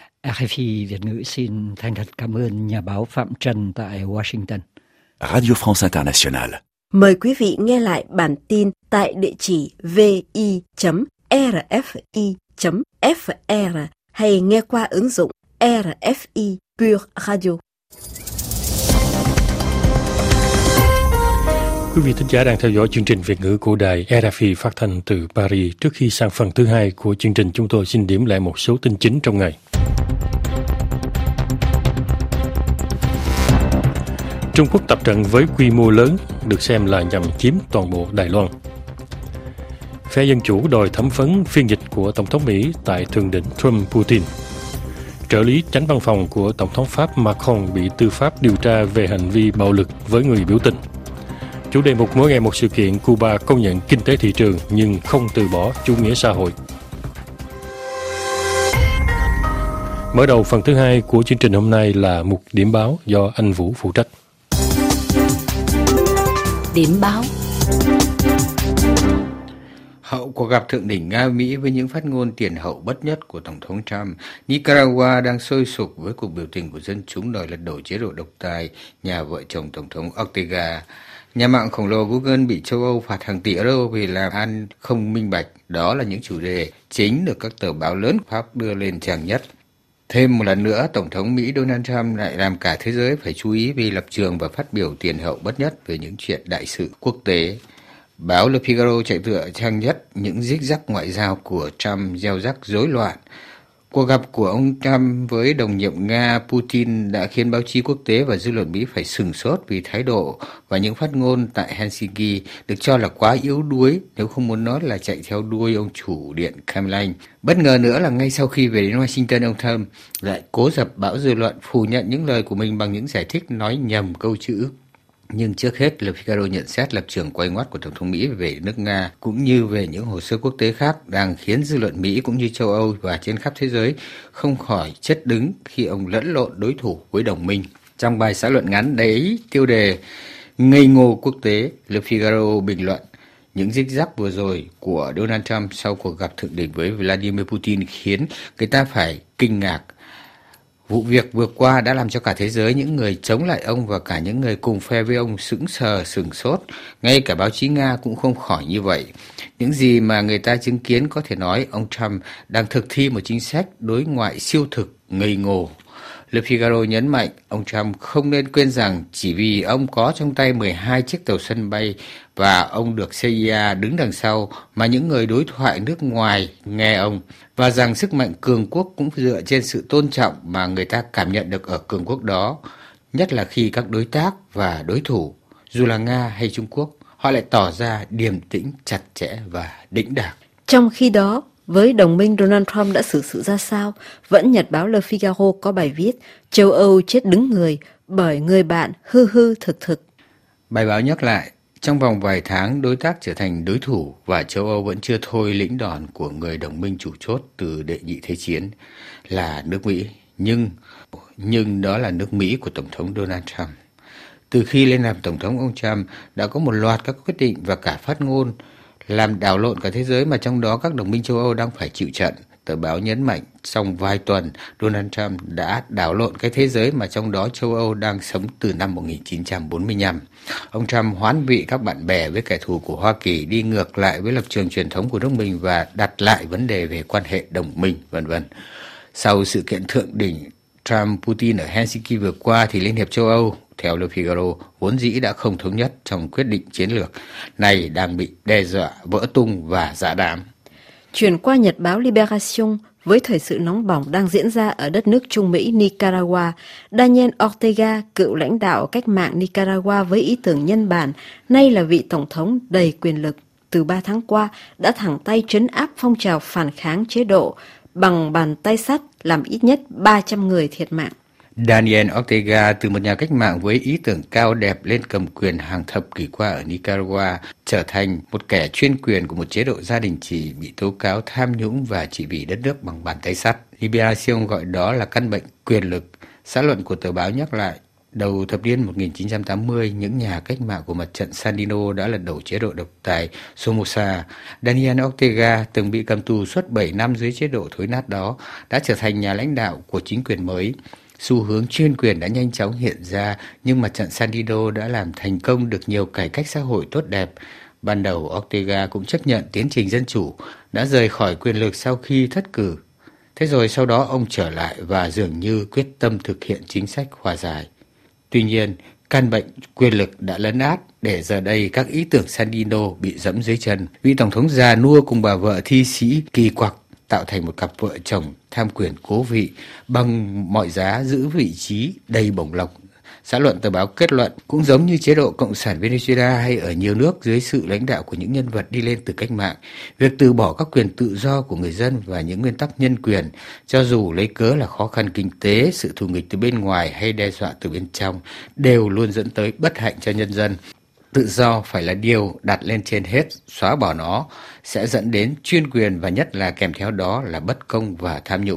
Speaker 11: RFI Việt ngữ xin thành thật cảm ơn nhà báo Phạm Trần tại Washington.
Speaker 13: Radio France Internationale.
Speaker 14: Mời quý vị nghe lại bản tin tại địa chỉ vi.rfi.fr hay nghe qua ứng dụng RFI Pure Radio.
Speaker 1: Quý vị thính giả đang theo dõi chương trình Việt ngữ của đài RFI phát thanh từ Paris. Trước khi sang phần thứ hai của chương trình, chúng tôi xin điểm lại một số tin chính trong ngày. Trung Quốc tập trận với quy mô lớn được xem là nhằm chiếm toàn bộ Đài Loan. Phe Dân Chủ đòi thẩm vấn phiên dịch của Tổng thống Mỹ tại thượng đỉnh Trump-Putin. Trợ lý chánh văn phòng của Tổng thống Pháp Macron bị tư pháp điều tra về hành vi bạo lực với người biểu tình. Chủ đề mục mỗi ngày một sự kiện, Cuba công nhận kinh tế thị trường nhưng không từ bỏ chủ nghĩa xã hội. Mở đầu phần thứ hai của chương trình hôm nay là mục điểm báo do anh Vũ phụ trách.
Speaker 10: Điểm báo.
Speaker 15: Hậu cuộc gặp thượng đỉnh Nga-Mỹ với những phát ngôn tiền hậu bất nhất của Tổng thống Trump, Nicaragua đang sôi sục với cuộc biểu tình của dân chúng đòi lật đổ chế độ độc tài nhà vợ chồng Tổng thống Ortega. Nhà mạng khổng lồ Google bị châu Âu phạt hàng tỷ euro vì làm ăn không minh bạch. Đó là những chủ đề chính được các tờ báo lớn Pháp đưa lên trang nhất. Thêm một lần nữa, Tổng thống Mỹ Donald Trump lại làm cả thế giới phải chú ý vì lập trường và phát biểu tiền hậu bất nhất về những chuyện đại sự quốc tế. Báo Le Figaro chạy tựa trang nhất những rích rắc ngoại giao của Trump gieo rắc rối loạn. Cuộc gặp của ông Trump với đồng nhiệm Nga Putin đã khiến báo chí quốc tế và dư luận Mỹ phải sửng sốt vì thái độ và những phát ngôn tại Helsinki được cho là quá yếu đuối, nếu không muốn nói là chạy theo đuôi ông chủ điện Kremlin. Bất ngờ nữa là ngay sau khi về đến Washington, ông Trump lại cố dập bão dư luận, phủ nhận những lời của mình bằng những giải thích nói nhầm câu chữ. Nhưng trước hết, Le Figaro nhận xét lập trường quay ngoắt của Tổng thống Mỹ về nước Nga cũng như về những hồ sơ quốc tế khác đang khiến dư luận Mỹ cũng như châu Âu và trên khắp thế giới không khỏi chất đứng khi ông lẫn lộn đối thủ với đồng minh. Trong bài xã luận ngắn đấy, tiêu đề ngây ngô quốc tế, Le Figaro bình luận những rích rắc vừa rồi của Donald Trump sau cuộc gặp thượng đỉnh với Vladimir Putin khiến người ta phải kinh ngạc. Vụ việc vừa qua đã làm cho cả thế giới, những người chống lại ông và cả những người cùng phe với ông sững sờ, sửng sốt. Ngay cả báo chí Nga cũng không khỏi như vậy. Những gì mà người ta chứng kiến có thể nói ông Trump đang thực thi một chính sách đối ngoại siêu thực, ngây ngô. Le Figaro nhấn mạnh ông Trump không nên quên rằng chỉ vì ông có trong tay 12 chiếc tàu sân bay và ông được CIA đứng đằng sau mà những người đối thoại nước ngoài nghe ông, và rằng sức mạnh cường quốc cũng dựa trên sự tôn trọng mà người ta cảm nhận được ở cường quốc đó, nhất là khi các đối tác và đối thủ, dù là Nga hay Trung Quốc, họ lại tỏ ra điềm tĩnh, chặt chẽ và đĩnh đạc.
Speaker 14: Trong khi đó, với đồng minh Donald Trump đã xử sự ra sao, vẫn nhật báo Le Figaro có bài viết châu Âu chết đứng người bởi người bạn hư hư thực thực.
Speaker 15: Bài báo nhắc lại, trong vòng vài tháng đối tác trở thành đối thủ và châu Âu vẫn chưa thôi lĩnh đòn của người đồng minh chủ chốt từ đệ nhị thế chiến là nước Mỹ. Nhưng đó là nước Mỹ của Tổng thống Donald Trump. Từ khi lên làm Tổng thống, ông Trump đã có một loạt các quyết định và cả phát ngôn làm đảo lộn cả thế giới mà trong đó các đồng minh châu Âu đang phải chịu trận. Tờ báo nhấn mạnh trong vài tuần, Donald Trump đã đảo lộn cái thế giới mà trong đó châu Âu đang sống từ năm 1945. Ông Trump hoán vị các bạn bè với kẻ thù của Hoa Kỳ, đi ngược lại với lập trường truyền thống của nước mình và đặt lại vấn đề về quan hệ đồng minh, v.v. Sau sự kiện thượng đỉnh Trump-Putin ở Helsinki vừa qua thì Liên hiệp châu Âu, theo Le Figaro, vốn dĩ đã không thống nhất trong quyết định chiến lược này đang bị đe dọa vỡ tung và rã đám.
Speaker 14: Chuyển qua nhật báo Libération, với thời sự nóng bỏng đang diễn ra ở đất nước Trung Mỹ Nicaragua, Daniel Ortega, cựu lãnh đạo cách mạng Nicaragua với ý tưởng nhân bản, nay là vị tổng thống đầy quyền lực, từ 3 tháng qua đã thẳng tay trấn áp phong trào phản kháng chế độ bằng bàn tay sắt, làm ít nhất 300 người thiệt mạng.
Speaker 15: Daniel Ortega, từ một nhà cách mạng với ý tưởng cao đẹp lên cầm quyền hàng thập kỷ qua ở Nicaragua, trở thành một kẻ chuyên quyền của một chế độ gia đình chỉ bị tố cáo tham nhũng và chỉ vì đất nước bằng bàn tay sắt. Libération gọi đó là căn bệnh quyền lực. Xã luận của tờ báo nhắc lại, đầu thập niên 1980, những nhà cách mạng của mặt trận Sandino đã lật đổ chế độ độc tài Somoza. Daniel Ortega từng bị cầm tù suốt 7 năm dưới chế độ thối nát đó, đã trở thành nhà lãnh đạo của chính quyền mới. Xu hướng chuyên quyền đã nhanh chóng hiện ra, nhưng mặt trận Sandino đã làm thành công được nhiều cải cách xã hội tốt đẹp. Ban đầu, Ortega cũng chấp nhận tiến trình dân chủ, đã rời khỏi quyền lực sau khi thất cử. Thế rồi sau đó ông trở lại và dường như quyết tâm thực hiện chính sách hòa giải. Tuy nhiên, căn bệnh quyền lực đã lấn át, để giờ đây các ý tưởng Sandino bị dẫm dưới chân. Vị tổng thống già nua cùng bà vợ thi sĩ kỳ quặc tạo thành một cặp vợ chồng tham quyền cố vị, bằng mọi giá giữ vị trí đầy bổng lộc. Xã luận tờ báo kết luận, cũng giống như chế độ Cộng sản Venezuela hay ở nhiều nước dưới sự lãnh đạo của những nhân vật đi lên từ cách mạng, việc từ bỏ các quyền tự do của người dân và những nguyên tắc nhân quyền, cho dù lấy cớ là khó khăn kinh tế, sự thù nghịch từ bên ngoài hay đe dọa từ bên trong, đều luôn dẫn tới bất hạnh cho nhân dân. Tự do phải là điều đặt lên trên hết, xóa bỏ nó sẽ dẫn đến chuyên quyền và nhất là kèm theo đó là bất công và tham nhũng.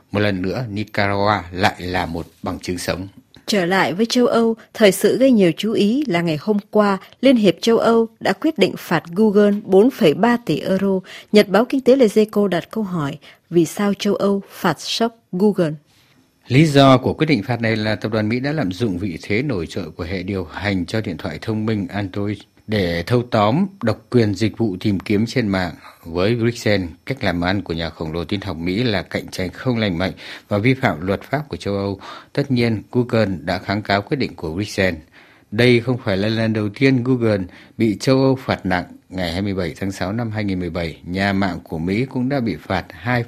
Speaker 15: Một lần nữa, Nicaragua lại là một bằng chứng sống.
Speaker 14: Trở lại với châu Âu, thời sự gây nhiều chú ý là ngày hôm qua, Liên hiệp châu Âu đã quyết định phạt Google 4,3 tỷ euro. Nhật báo Kinh tế Les Echos đặt câu hỏi, vì sao châu Âu phạt sốc Google?
Speaker 15: Lý do của quyết định phạt này là tập đoàn Mỹ đã lạm dụng vị thế nổi trội của hệ điều hành cho điện thoại thông minh Android để thâu tóm độc quyền dịch vụ tìm kiếm trên mạng. Với Bruxelles, cách làm ăn của nhà khổng lồ tin học Mỹ là cạnh tranh không lành mạnh và vi phạm luật pháp của châu Âu. Tất nhiên, Google đã kháng cáo quyết định của Bruxelles. Đây không phải là lần đầu tiên Google bị châu Âu phạt nặng. Ngày 27 tháng 6 năm 2017, nhà mạng của Mỹ cũng đã bị phạt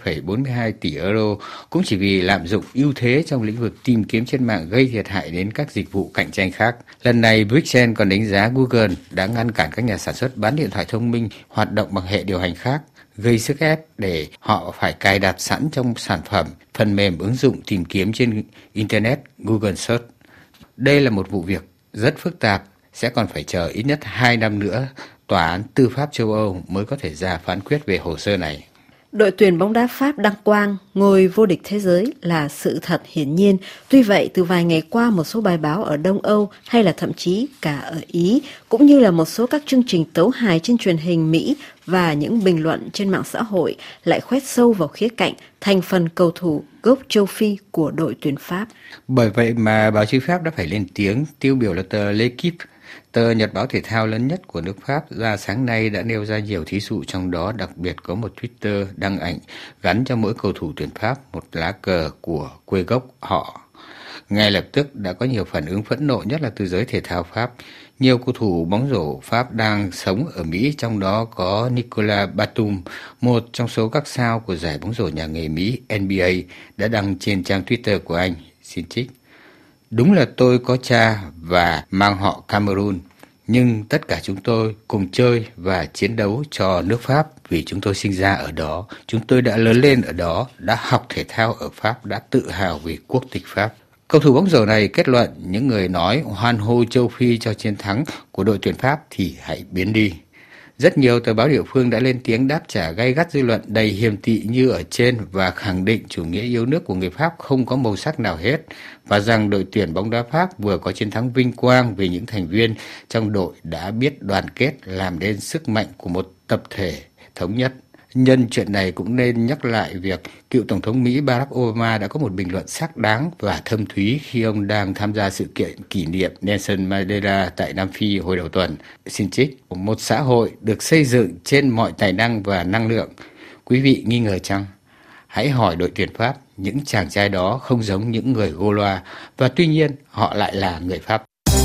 Speaker 15: 2,42 tỷ euro, cũng chỉ vì lạm dụng ưu thế trong lĩnh vực tìm kiếm trên mạng gây thiệt hại đến các dịch vụ cạnh tranh khác. Lần này, Bruxelles còn đánh giá Google đã ngăn cản các nhà sản xuất bán điện thoại thông minh hoạt động bằng hệ điều hành khác, gây sức ép để họ phải cài đặt sẵn trong sản phẩm, phần mềm ứng dụng tìm kiếm trên Internet Google Search. Đây là một vụ việc rất phức tạp, sẽ còn phải chờ ít nhất 2 năm nữa, Tòa án Tư pháp châu Âu mới có thể ra phán quyết về hồ sơ này.
Speaker 14: Đội tuyển bóng đá Pháp đăng quang ngôi vô địch thế giới là sự thật hiển nhiên. Tuy vậy, từ vài ngày qua, một số bài báo ở Đông Âu hay là thậm chí cả ở Ý, cũng như là một số các chương trình tấu hài trên truyền hình Mỹ và những bình luận trên mạng xã hội lại khoét sâu vào khía cạnh thành phần cầu thủ gốc châu Phi của đội tuyển Pháp.
Speaker 15: Bởi vậy mà báo chí Pháp đã phải lên tiếng, tiêu biểu là tờ L'Équipe, tờ nhật báo thể thao lớn nhất của nước Pháp, ra sáng nay đã nêu ra nhiều thí dụ, trong đó đặc biệt có một Twitter đăng ảnh gắn cho mỗi cầu thủ tuyển Pháp một lá cờ của quê gốc họ. Ngay lập tức đã có nhiều phản ứng phẫn nộ, nhất là từ giới thể thao Pháp. Nhiều cầu thủ bóng rổ Pháp đang sống ở Mỹ, trong đó có Nicolas Batum, một trong số các sao của giải bóng rổ nhà nghề Mỹ NBA, đã đăng trên trang Twitter của anh, xin trích: "Đúng là tôi có cha và mang họ Cameroon, nhưng tất cả chúng tôi cùng chơi và chiến đấu cho nước Pháp vì chúng tôi sinh ra ở đó, chúng tôi đã lớn lên ở đó, đã học thể thao ở Pháp, đã tự hào vì quốc tịch Pháp." Cầu thủ bóng rổ này kết luận, những người nói hoan hô châu Phi cho chiến thắng của đội tuyển Pháp thì hãy biến đi. Rất nhiều tờ báo địa phương đã lên tiếng đáp trả gay gắt dư luận đầy hiềm tị như ở trên và khẳng định chủ nghĩa yêu nước của người Pháp không có màu sắc nào hết, và rằng đội tuyển bóng đá Pháp vừa có chiến thắng vinh quang vì những thành viên trong đội đã biết đoàn kết làm nên sức mạnh của một tập thể thống nhất. Nhân chuyện này cũng nên nhắc lại việc cựu Tổng thống Mỹ Barack Obama đã có một bình luận xác đáng và thâm thúy khi ông đang tham gia sự kiện kỷ niệm Nelson Mandela tại Nam Phi hồi đầu tuần. Xin trích: "Một xã hội được xây dựng trên mọi tài năng và năng lượng. Quý vị nghi ngờ chăng? Hãy hỏi đội tuyển Pháp, những chàng trai đó không giống những người Gaulois, và tuy nhiên họ lại là người Pháp."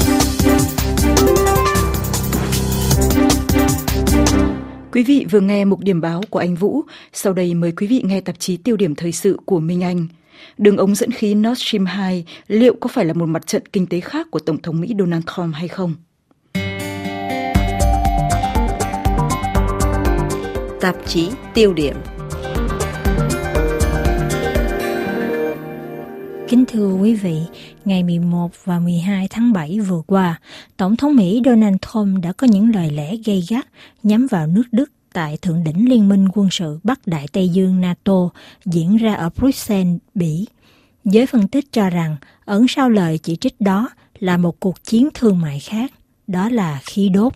Speaker 2: Quý vị vừa nghe mục điểm báo của anh Vũ. Sau đây mời quý vị nghe tạp chí Tiêu điểm thời sự của Minh Anh. Đường ống dẫn khí Nord Stream 2 liệu có phải là một mặt trận kinh tế khác của Tổng thống Mỹ Donald Trump hay không?
Speaker 14: Tạp chí Tiêu điểm.
Speaker 16: Kính thưa quý vị, ngày 11 và 12 tháng 7 vừa qua, Tổng thống Mỹ Donald Trump đã có những lời lẽ gay gắt nhắm vào nước Đức tại Thượng đỉnh Liên minh quân sự Bắc Đại Tây Dương NATO diễn ra ở Bruxelles, Bỉ. Giới phân tích cho rằng ẩn sau lời chỉ trích đó là một cuộc chiến thương mại khác, đó là khí đốt.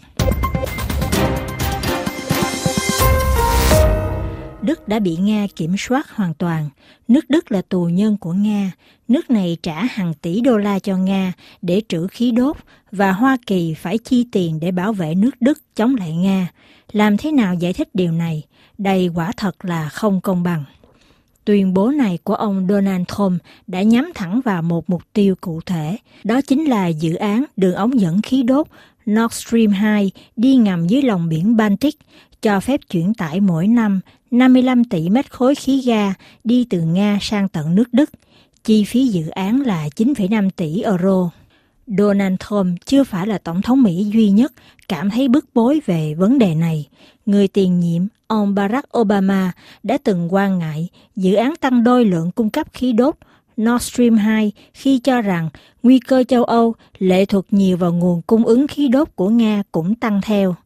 Speaker 16: Đức đã bị Nga kiểm soát hoàn toàn. Nước Đức là tù nhân của Nga. Nước này trả hàng tỷ đô la cho Nga để trữ khí đốt và Hoa Kỳ phải chi tiền để bảo vệ nước Đức chống lại Nga. Làm thế nào giải thích điều này? Đây quả thật là không công bằng. Tuyên bố này của ông Donald Trump đã nhắm thẳng vào một mục tiêu cụ thể, đó chính là dự án đường ống dẫn khí đốt Nord Stream 2 đi ngầm dưới lòng biển Baltic, cho phép chuyển tải mỗi năm 55 tỷ mét khối khí ga đi từ Nga sang tận nước Đức. Chi phí dự án là 9,5 tỷ euro. Donald Trump chưa phải là tổng thống Mỹ duy nhất cảm thấy bức bối về vấn đề này. Người tiền nhiệm, ông Barack Obama, đã từng quan ngại dự án tăng đôi lượng cung cấp khí đốt Nord Stream 2 khi cho rằng nguy cơ châu Âu lệ thuộc nhiều vào nguồn cung ứng khí đốt của Nga cũng tăng theo.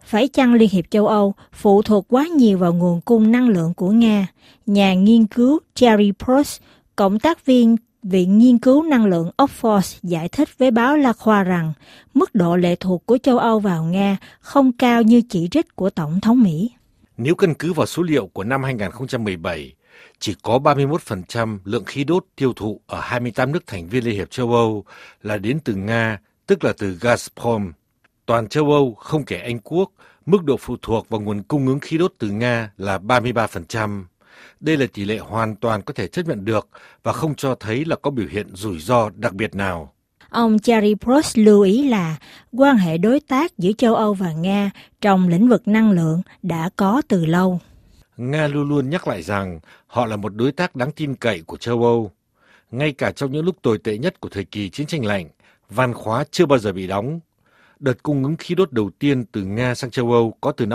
Speaker 16: Phải chăng Liên hiệp châu Âu phụ thuộc quá nhiều vào nguồn cung năng lượng của Nga? Nhà nghiên cứu Thierry Prost, cộng tác viên Viện Nghiên cứu Năng lượng Oxford giải thích với báo La Croix rằng mức độ lệ thuộc của châu Âu vào Nga không cao như chỉ trích của Tổng thống Mỹ.
Speaker 17: Nếu căn cứ vào số liệu của năm 2017, chỉ có 31% lượng khí đốt tiêu thụ ở 28 nước thành viên Liên hiệp châu Âu là đến từ Nga, tức là từ Gazprom. Toàn châu Âu, không kể Anh Quốc, mức độ phụ thuộc vào nguồn cung ứng khí đốt từ Nga là 33%. Đây là tỷ lệ hoàn toàn có thể chấp nhận được và không cho thấy là có biểu hiện rủi ro đặc biệt nào.
Speaker 16: Ông Thierry Prost lưu ý là quan hệ đối tác giữa châu Âu và Nga trong lĩnh vực năng lượng đã có từ lâu.
Speaker 17: Nga luôn luôn nhắc lại rằng họ là một đối tác đáng tin cậy của châu Âu. Ngay cả trong những lúc tồi tệ nhất của thời kỳ chiến tranh lạnh, van khóa chưa bao giờ bị đóng. Đợt cung ứng khí đốt đầu tiên từ Nga sang châu Âu có từ năm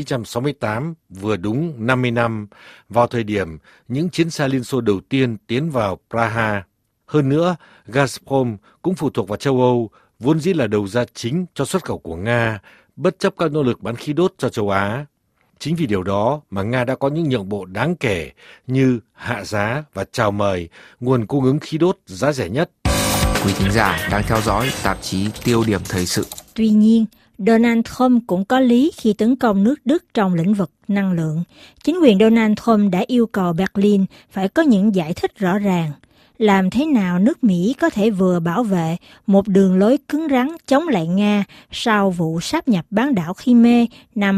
Speaker 17: 1968, vừa đúng 50 năm, vào thời điểm những chiến xa Liên Xô đầu tiên tiến vào Praha. Hơn nữa, Gazprom cũng phụ thuộc vào châu Âu, vốn dĩ là đầu ra chính cho xuất khẩu của Nga, bất chấp các nỗ lực bán khí đốt cho châu Á. Chính vì điều đó mà Nga đã có những nhượng bộ đáng kể như hạ giá và chào mời nguồn cung ứng khí đốt giá rẻ nhất.
Speaker 18: Quý thính giả đang theo dõi tạp chí Tiêu điểm thời sự.
Speaker 16: Tuy nhiên, Donald Trump cũng có lý khi tấn công nước Đức trong lĩnh vực năng lượng. Chính quyền Donald Trump đã yêu cầu Berlin phải có những giải thích rõ ràng. Làm thế nào nước Mỹ có thể vừa bảo vệ một đường lối cứng rắn chống lại Nga sau vụ sáp nhập bán đảo Crimea năm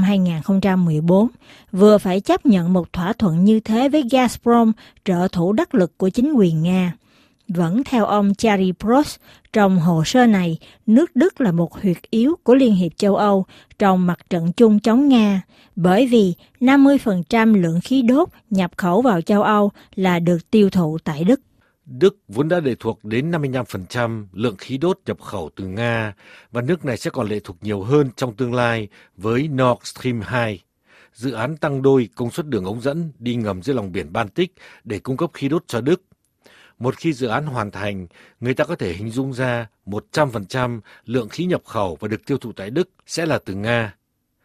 Speaker 16: 2014, vừa phải chấp nhận một thỏa thuận như thế với Gazprom, trợ thủ đắc lực của chính quyền Nga. Vẫn theo ông Thierry Prost, trong hồ sơ này, nước Đức là một huyệt yếu của Liên hiệp châu Âu trong mặt trận chung chống Nga, bởi vì 50% lượng khí đốt nhập khẩu vào châu Âu là được tiêu thụ tại Đức.
Speaker 17: Đức vốn đã lệ thuộc đến 55% lượng khí đốt nhập khẩu từ Nga, và nước này sẽ còn lệ thuộc nhiều hơn trong tương lai với Nord Stream 2. Dự án tăng đôi công suất đường ống dẫn đi ngầm dưới lòng biển Baltic để cung cấp khí đốt cho Đức. Một khi dự án hoàn thành, người ta có thể hình dung ra 100% lượng khí nhập khẩu và được tiêu thụ tại Đức sẽ là từ Nga.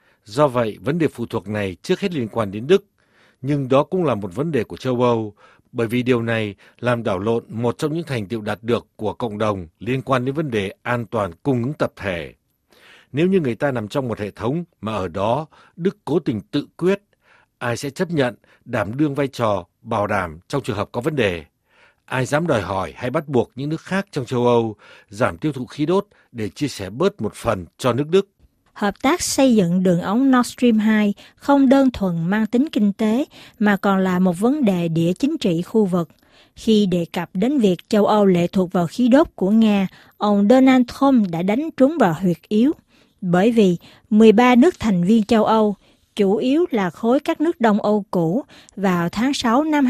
Speaker 17: Do vậy, vấn đề phụ thuộc này trước hết liên quan đến Đức, nhưng đó cũng là một vấn đề của châu Âu, bởi vì điều này làm đảo lộn một trong những thành tựu đạt được của cộng đồng liên quan đến vấn đề an toàn cung ứng tập thể. Nếu như người ta nằm trong một hệ thống mà ở đó Đức cố tình tự quyết, ai sẽ chấp nhận đảm đương vai trò bảo đảm trong trường hợp có vấn đề? Ai dám đòi hỏi hay bắt buộc những nước khác trong châu Âu giảm tiêu thụ khí đốt để chia sẻ bớt một phần cho nước Đức?
Speaker 16: Hợp tác xây dựng đường ống Nord Stream 2 không đơn thuần mang tính kinh tế mà còn là một vấn đề địa chính trị khu vực. Khi đề cập đến việc châu Âu lệ thuộc vào khí đốt của Nga, ông Donald Trump đã đánh trúng vào huyệt yếu. Bởi vì 13 nước thành viên châu Âu, chủ yếu là khối các nước Đông Âu cũ, vào tháng 6 năm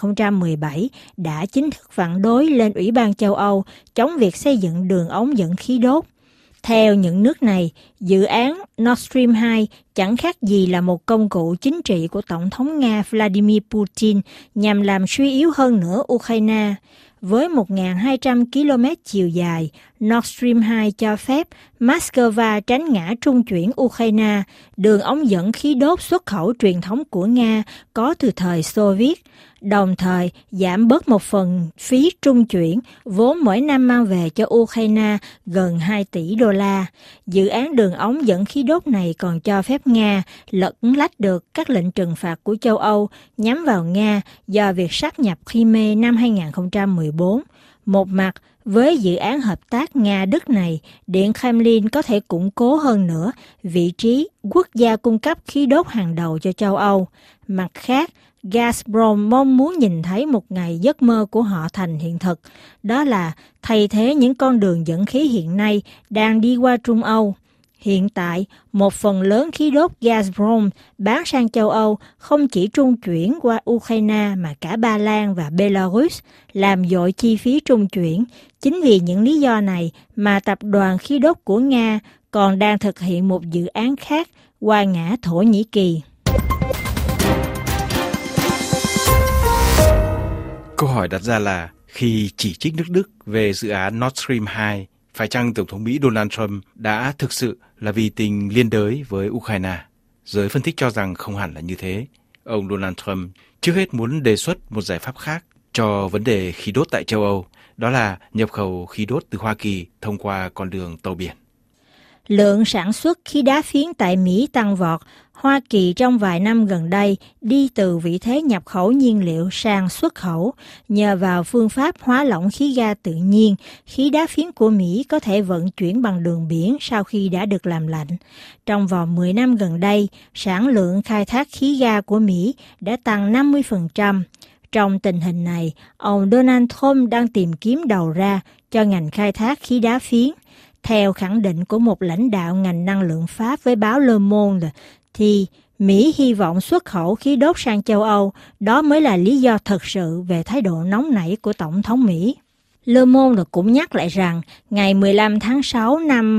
Speaker 16: 2017 đã chính thức phản đối lên Ủy ban châu Âu chống việc xây dựng đường ống dẫn khí đốt. Theo những nước này, dự án Nord Stream 2 chẳng khác gì là một công cụ chính trị của Tổng thống Nga Vladimir Putin nhằm làm suy yếu hơn nữa Ukraine. Với 1.200 km chiều dài, Nord Stream 2 cho phép Moscow tránh ngã trung chuyển Ukraine, đường ống dẫn khí đốt xuất khẩu truyền thống của Nga có từ thời Xô Viết, đồng thời giảm bớt một phần phí trung chuyển, vốn mỗi năm mang về cho Ukraine gần 2 tỷ đô la. Dự án đường ống dẫn khí đốt này còn cho phép Nga lật lách được các lệnh trừng phạt của châu Âu nhắm vào Nga do việc sáp nhập Crimea năm 2014. Một mặt, với dự án hợp tác Nga-Đức này, Điện Kremlin có thể củng cố hơn nữa vị trí quốc gia cung cấp khí đốt hàng đầu cho châu Âu. Mặt khác, Gazprom mong muốn nhìn thấy một ngày giấc mơ của họ thành hiện thực, đó là thay thế những con đường dẫn khí hiện nay đang đi qua Trung Âu. Hiện tại, một phần lớn khí đốt Gazprom bán sang châu Âu không chỉ trung chuyển qua Ukraine mà cả Ba Lan và Belarus, làm dội chi phí trung chuyển. Chính vì những lý do này mà tập đoàn khí đốt của Nga còn đang thực hiện một dự án khác qua ngã Thổ Nhĩ Kỳ.
Speaker 7: Câu hỏi đặt ra là khi chỉ trích nước Đức về dự án Nord Stream 2, Phải chăng Tổng thống Mỹ Donald Trump đã thực sự là vì tình liên đới với Ukraine? Giới phân tích cho rằng không hẳn là như thế. Ông Donald Trump trước hết muốn đề xuất một giải pháp khác cho vấn đề khí đốt tại châu Âu, đó là nhập khẩu khí đốt từ Hoa Kỳ thông qua con đường tàu biển.
Speaker 16: Lượng sản xuất khí đá phiến tại Mỹ tăng vọt. Hoa Kỳ trong vài năm gần đây đi từ vị thế nhập khẩu nhiên liệu sang xuất khẩu. Nhờ vào phương pháp hóa lỏng khí ga tự nhiên, khí đá phiến của Mỹ có thể vận chuyển bằng đường biển sau khi đã được làm lạnh. Trong vòng 10 năm gần đây, sản lượng khai thác khí ga của Mỹ đã tăng 50%. Trong tình hình này, ông Donald Trump đang tìm kiếm đầu ra cho ngành khai thác khí đá phiến. Theo khẳng định của một lãnh đạo ngành năng lượng Pháp với báo Le Monde, thì Mỹ hy vọng xuất khẩu khí đốt sang châu Âu, đó mới là lý do thật sự về thái độ nóng nảy của Tổng thống Mỹ. Le Monde cũng nhắc lại rằng, ngày 15 tháng 6 năm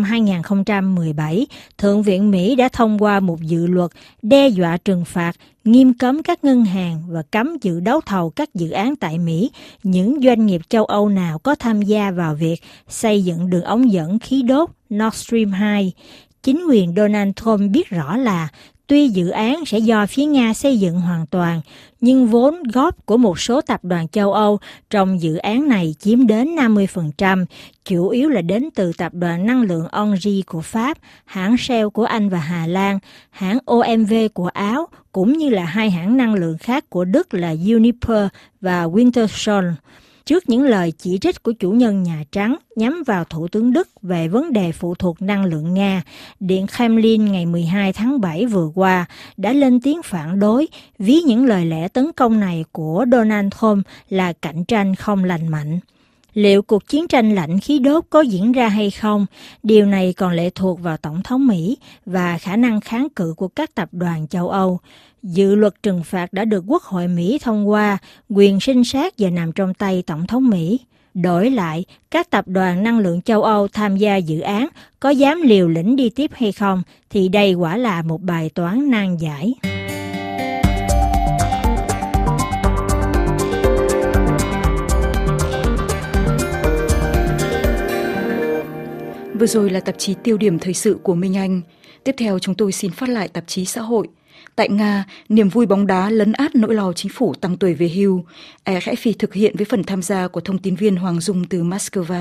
Speaker 16: 2017, Thượng viện Mỹ đã thông qua một dự luật đe dọa trừng phạt, nghiêm cấm các ngân hàng và cấm dự đấu thầu các dự án tại Mỹ. Những doanh nghiệp châu Âu nào có tham gia vào việc xây dựng đường ống dẫn khí đốt Nord Stream 2. Chính quyền Donald Trump biết rõ là tuy dự án sẽ do phía Nga xây dựng hoàn toàn, nhưng vốn góp của một số tập đoàn châu Âu trong dự án này chiếm đến 50%, chủ yếu là đến từ tập đoàn năng lượng Engie của Pháp, hãng Shell của Anh và Hà Lan, hãng OMV của Áo, cũng như là hai hãng năng lượng khác của Đức là Uniper và Wintershall. Trước những lời chỉ trích của chủ nhân Nhà Trắng nhắm vào Thủ tướng Đức về vấn đề phụ thuộc năng lượng Nga, Điện Kremlin ngày 12 tháng 7 vừa qua đã lên tiếng phản đối, ví những lời lẽ tấn công này của Donald Trump là cạnh tranh không lành mạnh. Liệu cuộc chiến tranh lạnh khí đốt có diễn ra hay không? Điều này còn lệ thuộc vào Tổng thống Mỹ và khả năng kháng cự của các tập đoàn châu Âu. Dự luật trừng phạt đã được Quốc hội Mỹ thông qua, quyền sinh sát giờ nằm trong tay Tổng thống Mỹ. Đổi lại, các tập đoàn năng lượng châu Âu tham gia dự án có dám liều lĩnh đi tiếp hay không thì đây quả là một bài toán nan giải.
Speaker 2: Vừa rồi là tạp chí tiêu điểm thời sự của Minh Anh. Tiếp theo chúng tôi xin phát lại tạp chí xã hội. Tại Nga, niềm vui bóng đá lấn át nỗi lo chính phủ tăng tuổi về hưu. RFI thực hiện với phần tham gia của thông tin viên Hoàng Dung từ Moscow.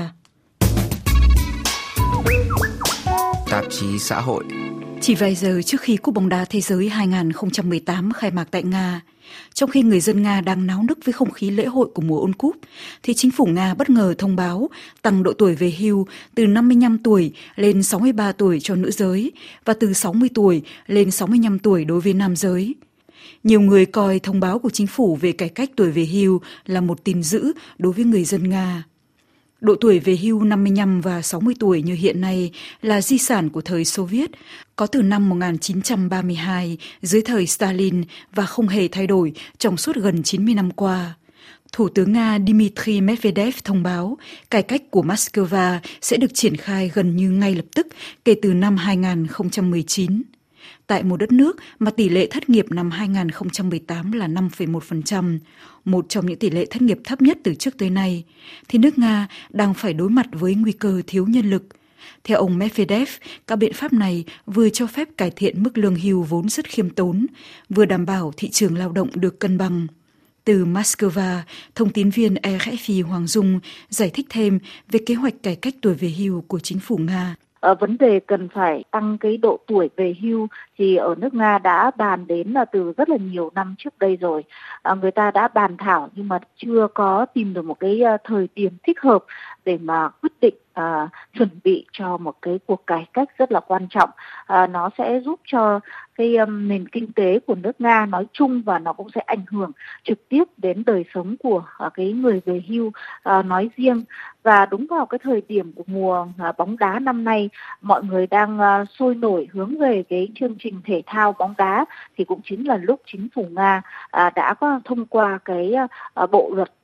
Speaker 18: Tạp chí xã hội.
Speaker 2: Chỉ vài giờ trước khi Cúp bóng đá thế giới 2018 khai mạc tại Nga, trong khi người dân Nga đang náo nức với không khí lễ hội của mùa World Cup, thì chính phủ Nga bất ngờ thông báo tăng độ tuổi về hưu từ 55 tuổi lên 63 tuổi cho nữ giới và từ 60 tuổi lên 65 tuổi đối với nam giới. Nhiều người coi thông báo của chính phủ về cải cách tuổi về hưu là một tin dữ đối với người dân Nga. Độ tuổi về hưu 55 và 60 tuổi như hiện nay là di sản của thời Xô Viết, có từ năm 1932 dưới thời Stalin và không hề thay đổi trong suốt gần 90 năm qua. Thủ tướng Nga Dmitry Medvedev thông báo cải cách của Moscow sẽ được triển khai gần như ngay lập tức kể từ năm 2019. Tại một đất nước mà tỷ lệ thất nghiệp năm 2018 là 5,1%, một trong những tỷ lệ thất nghiệp thấp nhất từ trước tới nay, thì nước Nga đang phải đối mặt với nguy cơ thiếu nhân lực. Theo ông Medvedev, các biện pháp này vừa cho phép cải thiện mức lương hưu vốn rất khiêm tốn, vừa đảm bảo thị trường lao động được cân bằng. Từ Moscow, thông tin viên RFI Hoàng Dung giải thích thêm về kế hoạch cải cách tuổi về hưu của chính phủ Nga.
Speaker 19: Vấn đề cần phải tăng cái độ tuổi về hưu thì ở nước Nga đã bàn đến là từ rất là nhiều năm trước đây rồi. Người ta đã bàn thảo nhưng mà chưa có tìm được một cái thời điểm thích hợp để mà quyết định chuẩn bị cho một cái cuộc cải cách rất là quan trọng. Nó sẽ giúp cho cái nền kinh tế của nước Nga nói chung và nó cũng sẽ ảnh hưởng trực tiếp đến đời sống của cái người về hưu nói riêng. Và đúng vào cái thời điểm của mùa bóng đá năm nay, mọi người đang sôi nổi hướng về cái chương trình thể thao bóng đá, thì cũng chính là lúc chính phủ Nga đã có thông qua cái bộ luật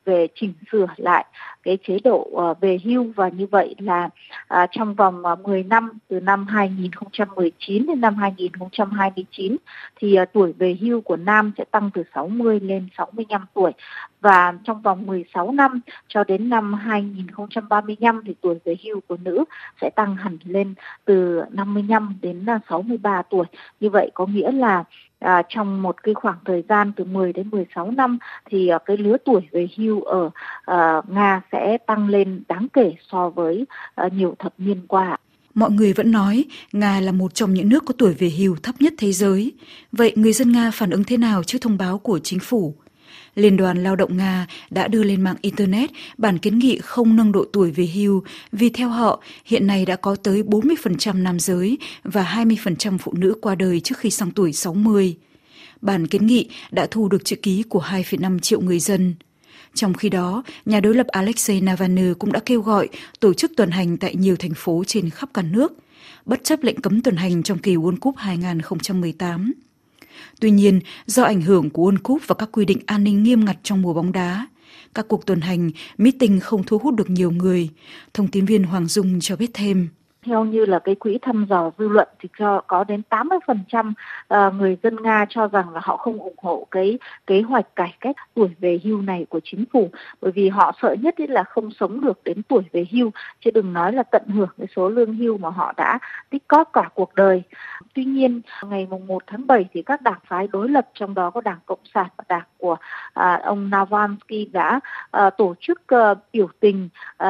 Speaker 19: về chỉnh sửa lại cái chế độ về hưu, và như vậy là trong vòng 10 năm từ năm 2019 đến năm 2029 thì tuổi về hưu của nam sẽ tăng từ 60 lên 65 tuổi, và trong vòng 16 năm cho đến năm 2035 thì tuổi về hưu của nữ sẽ tăng hẳn lên từ 55 đến 63 tuổi. Như vậy có nghĩa là trong một cái khoảng thời gian từ 10 đến 16 năm thì cái lứa tuổi về hưu ở Nga sẽ tăng lên đáng kể so với nhiều thập niên qua.
Speaker 2: Mọi người vẫn nói Nga là một trong những nước có tuổi về hưu thấp nhất thế giới. Vậy người dân Nga phản ứng thế nào trước thông báo của chính phủ? Liên đoàn Lao động Nga đã đưa lên mạng Internet bản kiến nghị không nâng độ tuổi về hưu vì theo họ hiện nay đã có tới 40% nam giới và 20% phụ nữ qua đời trước khi sang tuổi 60. Bản kiến nghị đã thu được chữ ký của 2,5 triệu người dân. Trong khi đó, nhà đối lập Alexei Navalny cũng đã kêu gọi tổ chức tuần hành tại nhiều thành phố trên khắp cả nước, bất chấp lệnh cấm tuần hành trong kỳ World Cup 2018. Tuy nhiên, do ảnh hưởng của World Cup và các quy định an ninh nghiêm ngặt trong mùa bóng đá, các cuộc tuần hành, meeting không thu hút được nhiều người. Thông tin viên Hoàng Dung cho biết thêm.
Speaker 19: Theo như là cái quỹ thăm dò dư luận thì có đến 80% người dân Nga cho rằng là họ không ủng hộ cái kế hoạch cải cách tuổi về hưu này của chính phủ, bởi vì họ sợ nhất là không sống được đến tuổi về hưu, chứ đừng nói là tận hưởng cái số lương hưu mà họ đã tích cóp cả cuộc đời. Tuy nhiên, ngày 1 tháng 7 thì các đảng phái đối lập, trong đó có Đảng Cộng sản và đảng của ông Navalny đã tổ chức biểu tình,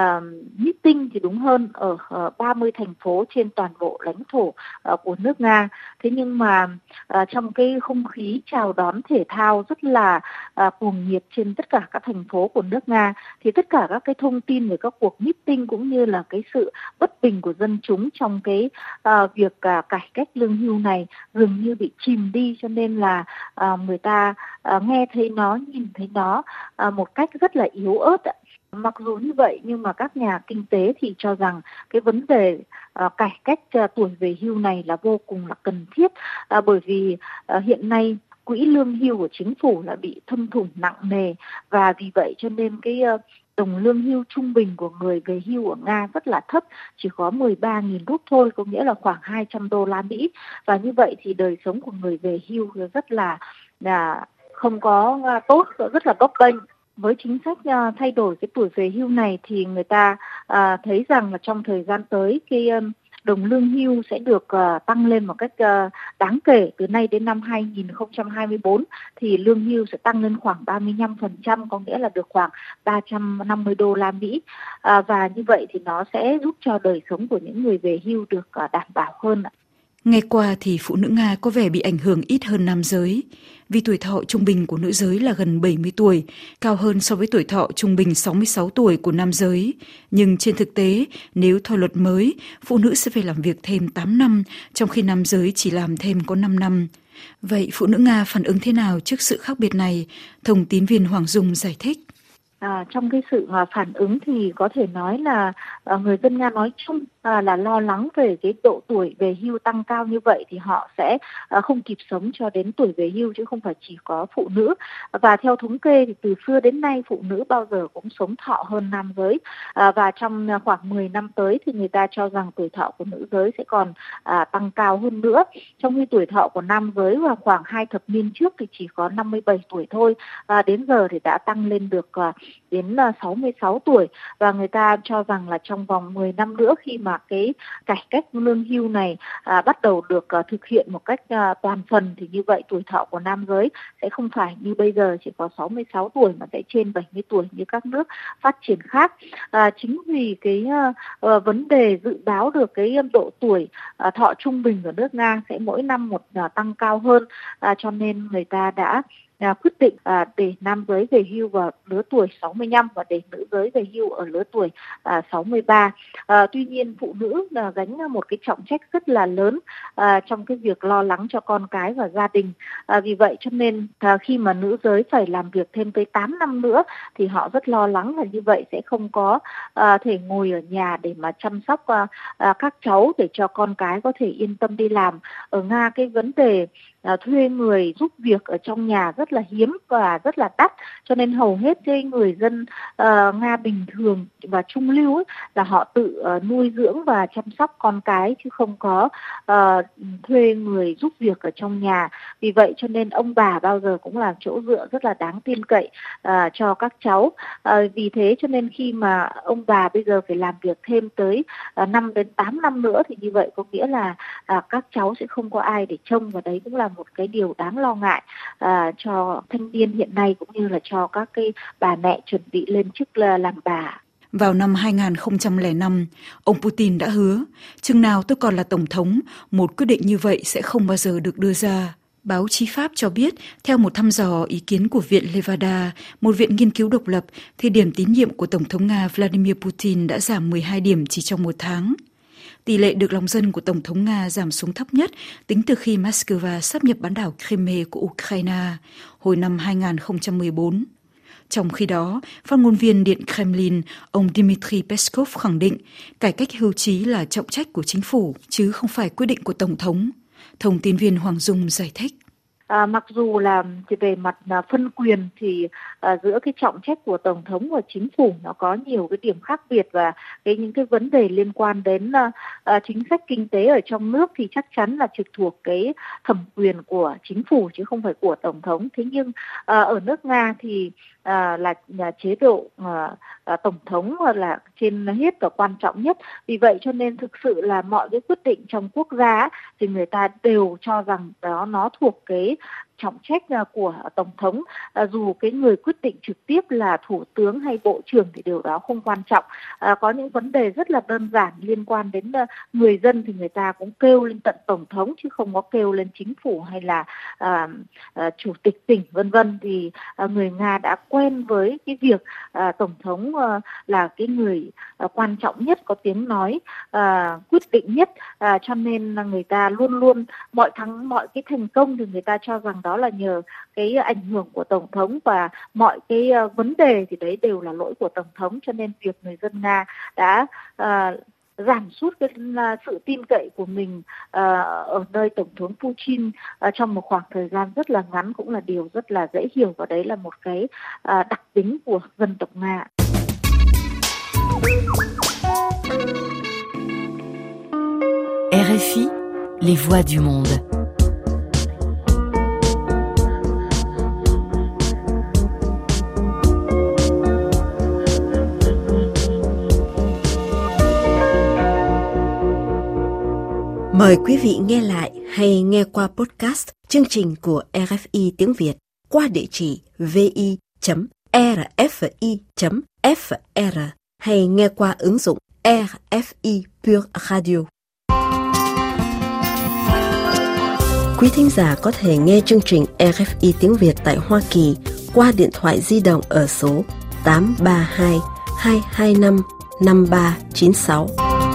Speaker 19: meeting thì đúng hơn, ở 30 thành phố trên toàn bộ lãnh thổ của nước Nga. Thế nhưng mà trong cái không khí chào đón thể thao rất là cuồng nhiệt trên tất cả các thành phố của nước Nga, thì tất cả các cái thông tin về các cuộc meeting cũng như là cái sự bất bình của dân chúng trong cái việc cải cách lương hưu này dường như bị chìm đi, cho nên là người ta nghe thấy nó, nhìn thấy nó một cách rất là yếu ớt. Mặc dù như vậy nhưng mà các nhà kinh tế thì cho rằng cái vấn đề cải cách tuổi về hưu này là vô cùng là cần thiết, bởi vì hiện nay quỹ lương hưu của chính phủ là bị thâm thủng nặng nề, và vì vậy cho nên cái đồng lương hưu trung bình của người về hưu ở Nga rất là thấp, chỉ có 13.000 rúp thôi, có nghĩa là khoảng 200 đô la Mỹ. Và như vậy thì đời sống của người về hưu rất là không có tốt, rất là bấp bênh. Với chính sách thay đổi cái tuổi về hưu này thì người ta thấy rằng là trong thời gian tới cái đồng lương hưu sẽ được tăng lên một cách đáng kể. Từ nay đến năm 2024 thì lương hưu sẽ tăng lên khoảng 35%, có nghĩa là được khoảng 350 đô la Mỹ. Và như vậy thì nó sẽ giúp cho đời sống của những người về hưu được đảm bảo hơn.
Speaker 2: Nghe qua thì phụ nữ Nga có vẻ bị ảnh hưởng ít hơn nam giới, vì tuổi thọ trung bình của nữ giới là gần 70 tuổi, cao hơn so với tuổi thọ trung bình 66 tuổi của nam giới. Nhưng trên thực tế, nếu theo luật mới, phụ nữ sẽ phải làm việc thêm 8 năm, trong khi nam giới chỉ làm thêm có 5 năm. Vậy phụ nữ Nga phản ứng thế nào trước sự khác biệt này? Thông tín viên Hoàng Dung giải thích.
Speaker 19: Trong cái sự phản ứng thì có thể nói là người dân Nga nói chung là lo lắng về cái độ tuổi về hưu tăng cao như vậy thì họ sẽ không kịp sống cho đến tuổi về hưu, chứ không phải chỉ có phụ nữ. Và theo thống kê thì từ xưa đến nay phụ nữ bao giờ cũng sống thọ hơn nam giới, và trong khoảng 10 năm tới thì người ta cho rằng tuổi thọ của nữ giới sẽ còn tăng cao hơn nữa. Trong khi tuổi thọ của nam giới vào khoảng 2 thập niên trước thì chỉ có 57 tuổi thôi, đến giờ thì đã tăng lên được đến 66 tuổi, và người ta cho rằng là trong vòng 10 năm nữa khi mà cái cải cách lương hưu này bắt đầu được thực hiện một cách toàn phần thì như vậy tuổi thọ của nam giới sẽ không phải như bây giờ chỉ có 66 tuổi mà sẽ trên 70 tuổi như các nước phát triển khác. Chính vì cái vấn đề dự báo được cái độ tuổi thọ trung bình của nước Nga sẽ mỗi năm một tăng cao hơn, cho nên người ta đã quyết định để nam giới về hưu vào lứa tuổi 65 và để nữ giới về hưu ở lứa tuổi 63. Tuy nhiên phụ nữ gánh một cái trọng trách rất là lớn trong cái việc lo lắng cho con cái và gia đình. Vì vậy cho nên khi mà nữ giới phải làm việc thêm tới 8 năm nữa thì họ rất lo lắng là như vậy sẽ không có thể ngồi ở nhà để mà chăm sóc các cháu để cho con cái có thể yên tâm đi làm. Ở Nga cái vấn đề thuê người giúp việc ở trong nhà rất là hiếm và rất là đắt, cho nên hầu hết cái người dân Nga bình thường và trung lưu ấy, là họ tự nuôi dưỡng và chăm sóc con cái chứ không có thuê người giúp việc ở trong nhà. Vì vậy cho nên ông bà bao giờ cũng là chỗ dựa rất là đáng tin cậy cho các cháu. Vì thế cho nên khi mà ông bà bây giờ phải làm việc thêm tới 5 đến 8 năm nữa thì như vậy có nghĩa là các cháu sẽ không có ai để trông, và đấy cũng là một cái điều đáng lo ngại cho thanh niên hiện nay cũng như là cho các cái bà mẹ chuẩn bị lên chức làm bà.
Speaker 2: Vào năm 2005, ông Putin đã hứa, chừng nào tôi còn là tổng thống, một quyết định như vậy sẽ không bao giờ được đưa ra. Báo chí Pháp cho biết, theo một thăm dò ý kiến của Viện Levada, một viện nghiên cứu độc lập, thì điểm tín nhiệm của Tổng thống Nga Vladimir Putin đã giảm 12 điểm chỉ trong một tháng. Tỷ lệ được lòng dân của Tổng thống Nga giảm xuống thấp nhất tính từ khi Moscow sáp nhập bán đảo Crimea của Ukraine hồi năm 2014. Trong khi đó, phát ngôn viên Điện Kremlin, ông Dmitry Peskov khẳng định cải cách hưu trí là trọng trách của chính phủ, chứ không phải quyết định của Tổng thống. Thông tin viên Hoàng Dung giải thích.
Speaker 19: Mặc dù là về mặt phân quyền thì giữa cái trọng trách của Tổng thống và chính phủ nó có nhiều cái điểm khác biệt, và những cái vấn đề liên quan đến chính sách kinh tế ở trong nước thì chắc chắn là trực thuộc cái thẩm quyền của chính phủ chứ không phải của Tổng thống. Thế nhưng ở nước Nga thì là chế độ tổng thống là trên hết và quan trọng nhất. Vì vậy cho nên thực sự là mọi cái quyết định trong quốc gia thì người ta đều cho rằng đó nó thuộc cái trọng trách của Tổng thống. Dù cái người quyết định trực tiếp là Thủ tướng hay Bộ trưởng thì điều đó không quan trọng. Có những vấn đề rất là đơn giản liên quan đến người dân thì người ta cũng kêu lên tận Tổng thống chứ không có kêu lên chính phủ hay là chủ tịch tỉnh vân vân. Thì người Nga đã quen với cái việc Tổng thống là cái người quan trọng nhất, có tiếng nói quyết định nhất, cho nên là người ta luôn luôn mọi cái thành công thì người ta cho rằng đó là nhờ cái ảnh hưởng của Tổng thống, và mọi cái vấn đề thì đấy đều là lỗi của Tổng thống. Cho nên việc người dân Nga đã giảm sút cái sự tin cậy của mình ở nơi Tổng thống Putin trong một khoảng thời gian rất là ngắn cũng là điều rất là dễ hiểu, và đấy là một cái đặc tính của dân tộc Nga.
Speaker 20: RFI, les voix du monde.
Speaker 10: Mời quý vị nghe lại hay nghe qua podcast chương trình của RFI tiếng Việt qua địa chỉ vi.rfi.fr hay nghe qua ứng dụng RFI Pure Radio. Quý thính giả có thể nghe chương trình RFI tiếng Việt tại Hoa Kỳ qua điện thoại di động ở số 832 225 5396.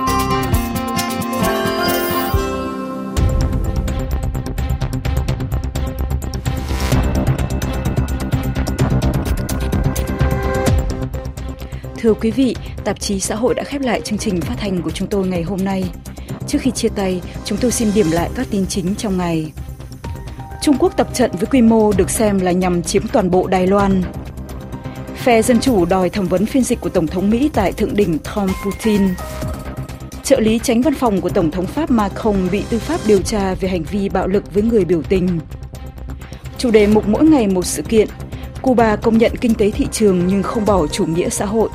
Speaker 2: Thưa quý vị, tạp chí Xã hội đã khép lại chương trình phát thanh của chúng tôi ngày hôm nay. Trước khi chia tay, chúng tôi xin điểm lại các tin chính trong ngày. Trung Quốc tập trận với quy mô được xem là nhằm chiếm toàn bộ Đài Loan. Phe Dân Chủ đòi thẩm vấn phiên dịch của Tổng thống Mỹ tại Thượng đỉnh Trump-Putin. Trợ lý chánh văn phòng của Tổng thống Pháp Macron bị tư pháp điều tra về hành vi bạo lực với người biểu tình. Chủ đề mục mỗi ngày một sự kiện. Cuba công nhận kinh tế thị trường nhưng không bỏ chủ nghĩa xã hội.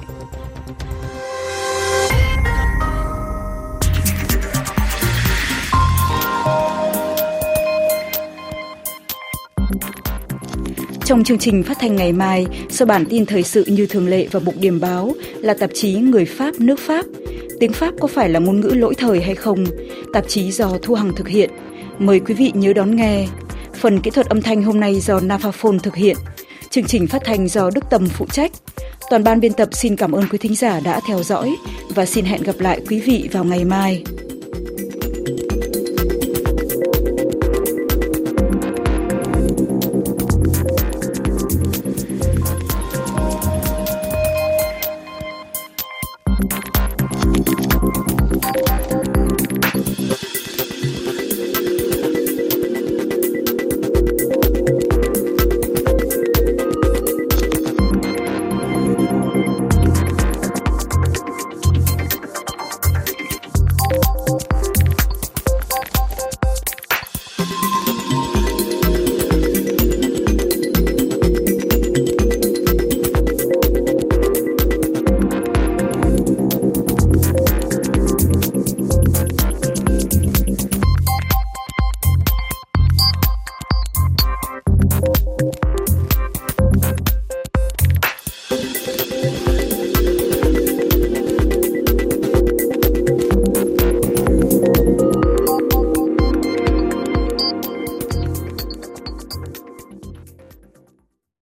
Speaker 2: Trong chương trình phát thanh ngày mai, sau bản tin thời sự như thường lệ và mục điểm báo là tạp chí Người Pháp nước Pháp. Tiếng Pháp có phải là ngôn ngữ lỗi thời hay không? Tạp chí do Thu Hằng thực hiện. Mời quý vị nhớ đón nghe. Phần kỹ thuật âm thanh hôm nay do Navaphone thực hiện. Chương trình phát thanh do Đức Tâm phụ trách. Toàn ban biên tập xin cảm ơn quý thính giả đã theo dõi và xin hẹn gặp lại quý vị vào ngày mai.